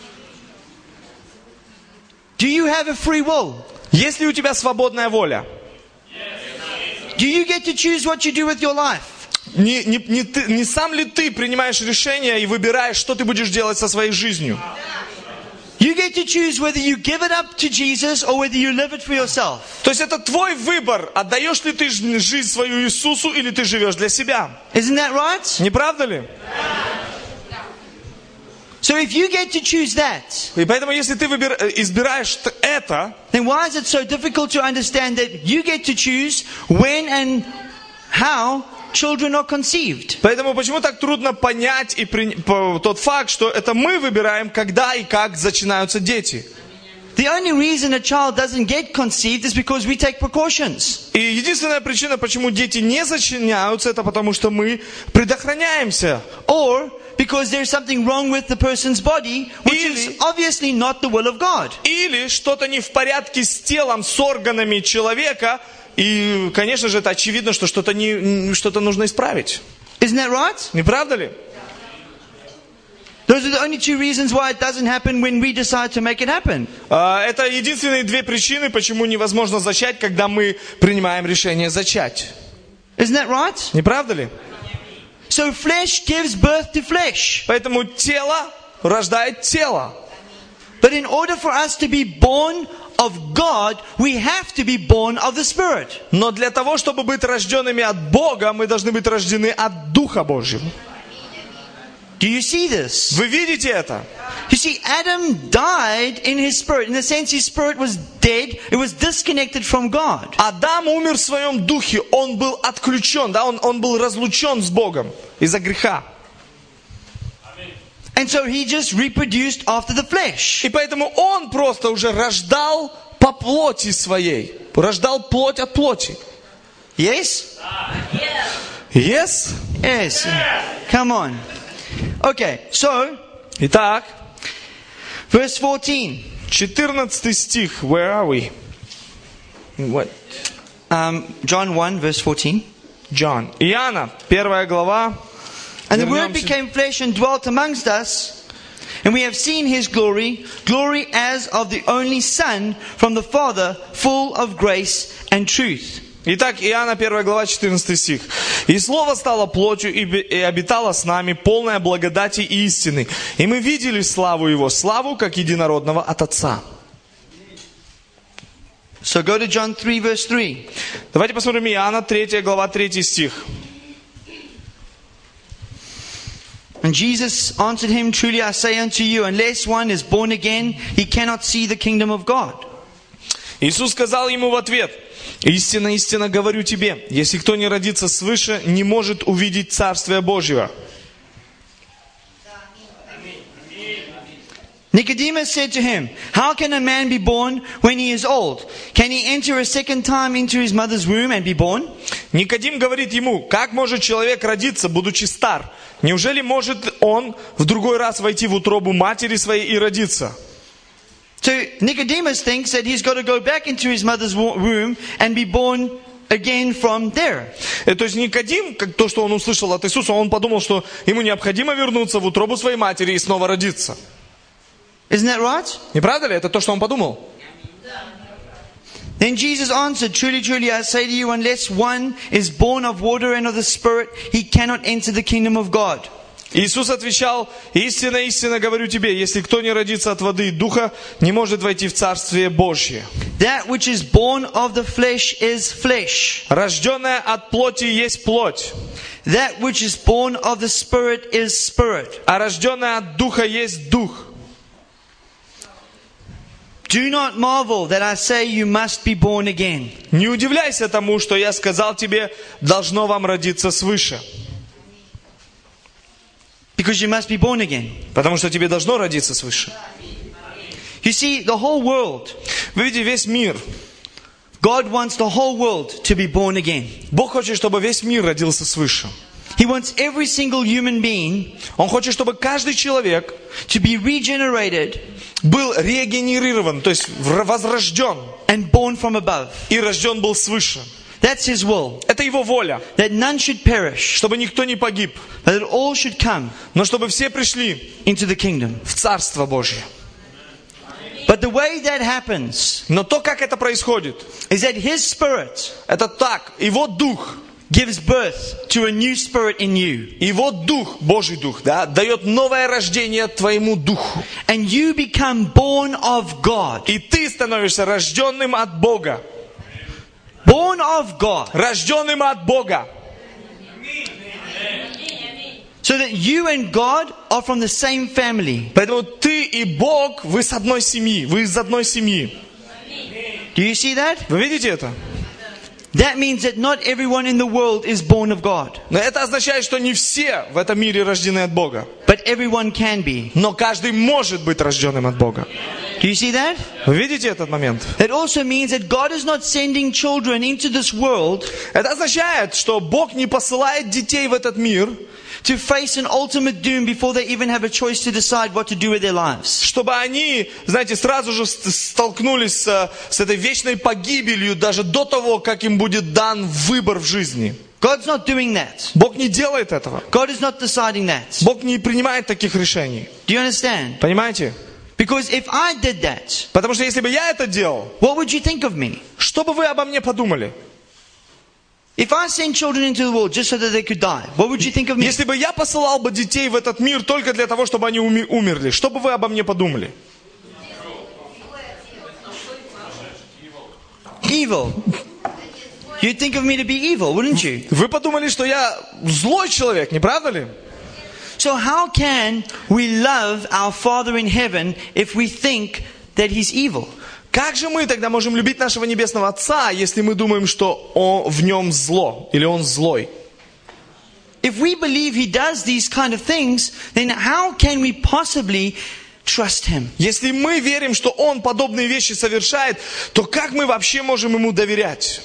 [SPEAKER 1] Do you have a free will?
[SPEAKER 2] Есть ли у тебя свободная воля?
[SPEAKER 1] Do you get to choose what you do with your life?
[SPEAKER 2] Не, не, не, ты, не сам ли ты принимаешь решение и выбираешь, что ты будешь делать со своей жизнью?
[SPEAKER 1] You get to choose whether you give it up to Jesus or whether you live it for yourself.
[SPEAKER 2] То есть это твой выбор, отдаешь ли ты жизнь свою Иисусу или ты живешь для себя.
[SPEAKER 1] Isn't that right?
[SPEAKER 2] Не правда ли?
[SPEAKER 1] So if you get to choose that,
[SPEAKER 2] И поэтому, если ты выбир, избираешь это,
[SPEAKER 1] then why is it so difficult to understand that you get to choose when and how children are conceived?
[SPEAKER 2] поэтому почему так трудно понять и при, по, тот факт, что это мы выбираем, когда и как начинаются дети.
[SPEAKER 1] The only reason a child doesn't get conceived is because we take precautions.
[SPEAKER 2] И единственная причина, почему дети не зачиняются, это потому что мы предохраняемся.
[SPEAKER 1] Or because there's something wrong with the person's body, which is obviously not the will of God.
[SPEAKER 2] Или что-то не в порядке с телом, с органами человека, и, конечно же, это очевидно, что что-то, не, что-то нужно исправить.
[SPEAKER 1] Isn't that right?
[SPEAKER 2] Не правда ли?
[SPEAKER 1] Those are the only two reasons why it doesn't happen when we decide to make it happen.
[SPEAKER 2] А, Это единственные две причины, почему невозможно зачать, когда мы принимаем решение зачать.
[SPEAKER 1] Isn't that right?
[SPEAKER 2] Не правда ли?
[SPEAKER 1] So flesh gives birth to flesh.
[SPEAKER 2] Поэтому тело рождает тело.
[SPEAKER 1] But in order for us to be born of God, we have to be born of the Spirit.
[SPEAKER 2] Но для того, чтобы быть рожденными от Бога, мы должны быть рождены от Духа Божьего.
[SPEAKER 1] Do you see this?
[SPEAKER 2] Вы видите это?
[SPEAKER 1] You see, Adam died in his spirit. In the sense, his spirit was dead. It was disconnected from God.
[SPEAKER 2] Адам умер в своем духе, он был отключен, да, он, он был разлучен с Богом из-за греха.
[SPEAKER 1] And so he just reproduced after the flesh.
[SPEAKER 2] И поэтому он просто уже рождал по плоти своей. Рождал плоть от плоти.
[SPEAKER 1] Yes?
[SPEAKER 2] Yes?
[SPEAKER 1] Yes. Come on. Okay, so,
[SPEAKER 2] Итак,
[SPEAKER 1] verse fourteen.
[SPEAKER 2] четырнадцатый стих. Where are we? What?
[SPEAKER 1] Um, John one, verse fourteen.
[SPEAKER 2] John. Иоанна, первая глава.
[SPEAKER 1] And the Word
[SPEAKER 2] Вернемся.
[SPEAKER 1] became flesh and dwelt amongst us, and we have seen His glory, glory as of the only Son from the Father, full of grace and truth.
[SPEAKER 2] Итак, Иоанна, первая глава, четырнадцатый стих. «И Слово стало плотью и, и обитало с нами, полное благодати и истины. И мы видели славу Его, славу, как единородного от Отца».
[SPEAKER 1] So go to John three, verse three.
[SPEAKER 2] Давайте посмотрим Иоанна, третья глава, третий стих.
[SPEAKER 1] And Jesus answered him, truly I say unto you, unless one is born again, he cannot see the kingdom of God.
[SPEAKER 2] Иисус сказал ему в ответ: «Истинно, истинно говорю тебе, если кто не родится свыше, не может увидеть Царствие Божьего».
[SPEAKER 1] Nicodemus said to him, how can a man be born when he is old? Can he enter a second time into his mother's womb and be born?
[SPEAKER 2] Никодим говорит ему: «Как может человек родиться, будучи стар? Неужели может он в другой раз войти в утробу матери своей и родиться?»
[SPEAKER 1] So Nicodemus thinks that he's got to go back into his mother's womb and be born again from there.
[SPEAKER 2] То есть Никодим, как то, что он услышал от Иисуса, он подумал, что ему необходимо вернуться в утробу своей матери и снова родиться.
[SPEAKER 1] Isn't that right?
[SPEAKER 2] Не правда ли? Это то, что он подумал.
[SPEAKER 1] Then Jesus answered, truly, truly, I say to you, unless one is born of water and of the Spirit, he cannot enter the kingdom of God.
[SPEAKER 2] Иисус отвечал: «Истинно, истинно говорю тебе, если кто не родится от воды и духа, не может войти в Царствие Божье.
[SPEAKER 1] That which is born of the flesh is flesh.
[SPEAKER 2] Рожденное от плоти есть плоть,
[SPEAKER 1] That which is born of the Spirit is spirit.
[SPEAKER 2] а рожденное от духа есть дух».
[SPEAKER 1] Do not marvel that I say you must be born again.
[SPEAKER 2] Не удивляйся тому, что я сказал тебе, должно вам родиться свыше.
[SPEAKER 1] Because you must be born again.
[SPEAKER 2] Потому что тебе должно родиться свыше.
[SPEAKER 1] You see, the whole world,
[SPEAKER 2] Вы видите, весь мир.
[SPEAKER 1] God wants the whole world to be born again.
[SPEAKER 2] Бог хочет, чтобы весь мир родился свыше.
[SPEAKER 1] He wants every single human being
[SPEAKER 2] Он хочет, чтобы каждый человек
[SPEAKER 1] to be regenerated
[SPEAKER 2] был регенерирован, то есть возрожден,
[SPEAKER 1] and born from above.
[SPEAKER 2] и рожден был свыше.
[SPEAKER 1] That's His will.
[SPEAKER 2] Это Его воля,
[SPEAKER 1] That none should perish,
[SPEAKER 2] чтобы никто не погиб,
[SPEAKER 1] but that all should come
[SPEAKER 2] но чтобы все пришли
[SPEAKER 1] into the kingdom.
[SPEAKER 2] в Царство Божье.
[SPEAKER 1] But the way that happens
[SPEAKER 2] Но то, как это происходит,
[SPEAKER 1] is that His Spirit
[SPEAKER 2] это так. Его Дух,
[SPEAKER 1] gives birth to a new spirit in you.
[SPEAKER 2] Его Дух, Божий Дух, да, дает новое рождение твоему Духу.
[SPEAKER 1] And you become born of God.
[SPEAKER 2] И ты становишься рожденным от Бога.
[SPEAKER 1] Born of God.
[SPEAKER 2] Рожденным от Бога.
[SPEAKER 1] So that you and God are from the same family.
[SPEAKER 2] Поэтому ты и Бог, вы с одной семьи, вы из одной семьи.
[SPEAKER 1] Do you see that?
[SPEAKER 2] Вы видите это?
[SPEAKER 1] That means that not everyone in the world is born of God.
[SPEAKER 2] Но это означает, что не все в этом мире рождены от Бога.
[SPEAKER 1] But everyone can be.
[SPEAKER 2] Но каждый может быть рожденным от Бога.
[SPEAKER 1] Do you see that?
[SPEAKER 2] Вы видите этот момент?
[SPEAKER 1] That also means that God is not sending children into this world
[SPEAKER 2] Это означает, что Бог не посылает детей в этот мир,
[SPEAKER 1] to face an ultimate doom before they even have a choice to decide what to do with their lives.
[SPEAKER 2] чтобы они, знаете, сразу же столкнулись с, с этой вечной погибелью, даже до того, как им будет дан выбор в жизни.
[SPEAKER 1] God's not doing that.
[SPEAKER 2] Бог не делает этого.
[SPEAKER 1] God is not deciding that.
[SPEAKER 2] Бог не принимает таких решений.
[SPEAKER 1] Do you understand?
[SPEAKER 2] Понимаете?
[SPEAKER 1] Because if I did that,
[SPEAKER 2] Потому что если бы я это делал,
[SPEAKER 1] what would you think of me?
[SPEAKER 2] что бы вы обо мне подумали?
[SPEAKER 1] If I send children into the world just so that they could die, what would you think of me?
[SPEAKER 2] Если бы я посылал бы детей в этот мир только для того, чтобы они уми- умерли, что бы вы обо мне подумали?
[SPEAKER 1] Evil. You'd think of me to be evil, wouldn't you?
[SPEAKER 2] Вы подумали, что я злой человек, не правда ли?
[SPEAKER 1] So how can we love our Father in heaven if we think that He's evil?
[SPEAKER 2] Как же мы тогда можем любить нашего Небесного Отца, если мы думаем, что он, в нем зло, или он злой?
[SPEAKER 1] If we believe He does these kind of things, then how can we possibly trust Him?
[SPEAKER 2] Если мы верим, что Он подобные вещи совершает, то как мы вообще можем Ему доверять?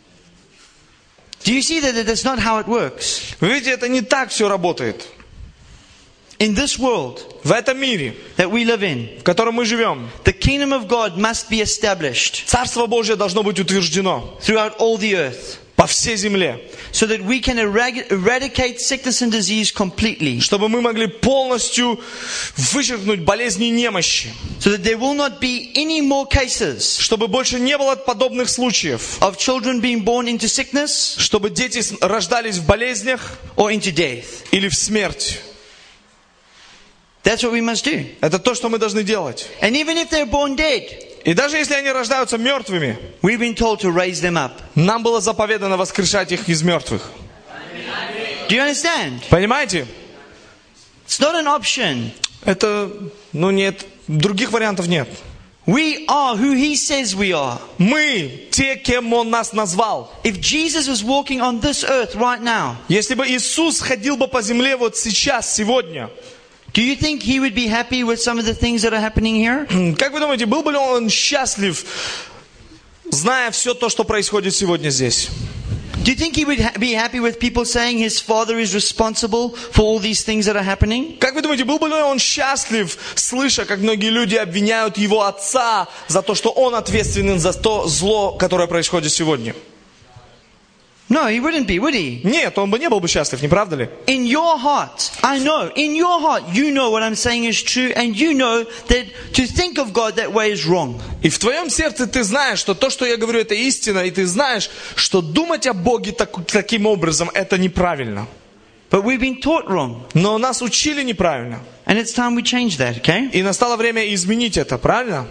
[SPEAKER 1] Do you see that that's not how it works?
[SPEAKER 2] Вы видите, это не так все работает.
[SPEAKER 1] In this world
[SPEAKER 2] В этом мире,
[SPEAKER 1] that we live in,
[SPEAKER 2] в котором мы живем,
[SPEAKER 1] the kingdom of God must be established
[SPEAKER 2] Царство Божье должно быть утверждено
[SPEAKER 1] throughout all the earth,
[SPEAKER 2] по всей земле,
[SPEAKER 1] so that we can erag- eradicate sickness and disease completely,
[SPEAKER 2] чтобы мы могли полностью вычеркнуть болезни и немощи,
[SPEAKER 1] so that there will not be any more cases
[SPEAKER 2] чтобы больше не было подобных случаев,
[SPEAKER 1] of children being born into sickness
[SPEAKER 2] чтобы дети рождались в болезнях
[SPEAKER 1] or into death.
[SPEAKER 2] или в смерть.
[SPEAKER 1] That's what we must do.
[SPEAKER 2] Это то, что мы должны делать.
[SPEAKER 1] And even if they're born dead,
[SPEAKER 2] И даже если они рождаются мертвыми,
[SPEAKER 1] we've been told to raise them up.
[SPEAKER 2] нам было заповедано воскрешать их из мертвых.
[SPEAKER 1] Do you understand?
[SPEAKER 2] Понимаете?
[SPEAKER 1] It's not an option.
[SPEAKER 2] Это, ну нет, других вариантов нет.
[SPEAKER 1] We are who He says we are.
[SPEAKER 2] Мы те, кем Он нас назвал.
[SPEAKER 1] If Jesus was walking on this earth right now,
[SPEAKER 2] Если бы Иисус ходил бы по земле вот сейчас, сегодня,
[SPEAKER 1] do you think He would be happy with some of the things that are happening here?
[SPEAKER 2] как вы думаете, был бы ли Он счастлив, зная все то, что происходит сегодня здесь?
[SPEAKER 1] Do you think He would ha- be happy with people saying His Father is responsible for all these things that are happening?
[SPEAKER 2] Как вы думаете, был бы ли Он счастлив, слыша, как многие люди обвиняют Его Отца за то, что Он ответственен за то зло, которое происходит сегодня?
[SPEAKER 1] No, He wouldn't be, would He?
[SPEAKER 2] Нет, Он бы не был бы счастлив, не правда ли?
[SPEAKER 1] In your heart, I know, in your heart, you know what I'm saying is true, and you know that to think of God that way is wrong.
[SPEAKER 2] И в твоем сердце ты знаешь, что то, что я говорю, это истина, и ты знаешь, что думать о Боге так, таким образом, это неправильно.
[SPEAKER 1] But we've been taught wrong.
[SPEAKER 2] Но нас учили неправильно.
[SPEAKER 1] And it's time we change that, okay?
[SPEAKER 2] И настало время изменить это, правильно?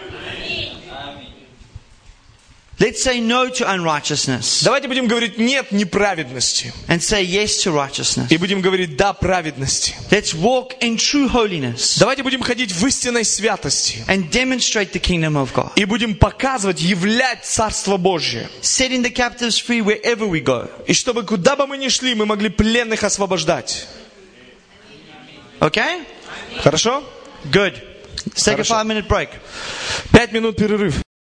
[SPEAKER 1] Let's say no to unrighteousness
[SPEAKER 2] Давайте будем говорить «нет» неправедности.
[SPEAKER 1] and say yes to righteousness.
[SPEAKER 2] И будем говорить «да» праведности.
[SPEAKER 1] Let's walk in true holiness
[SPEAKER 2] Давайте будем ходить в истинной святости.
[SPEAKER 1] and demonstrate the kingdom of God.
[SPEAKER 2] И будем показывать, являть Царство Божье.
[SPEAKER 1] Setting the captives free wherever we go.
[SPEAKER 2] И чтобы куда бы мы ни шли, мы могли пленных освобождать.
[SPEAKER 1] Okay?
[SPEAKER 2] Хорошо?
[SPEAKER 1] Good. Let's take a
[SPEAKER 2] Хорошо.
[SPEAKER 1] five minute break.
[SPEAKER 2] Пять минут перерыв.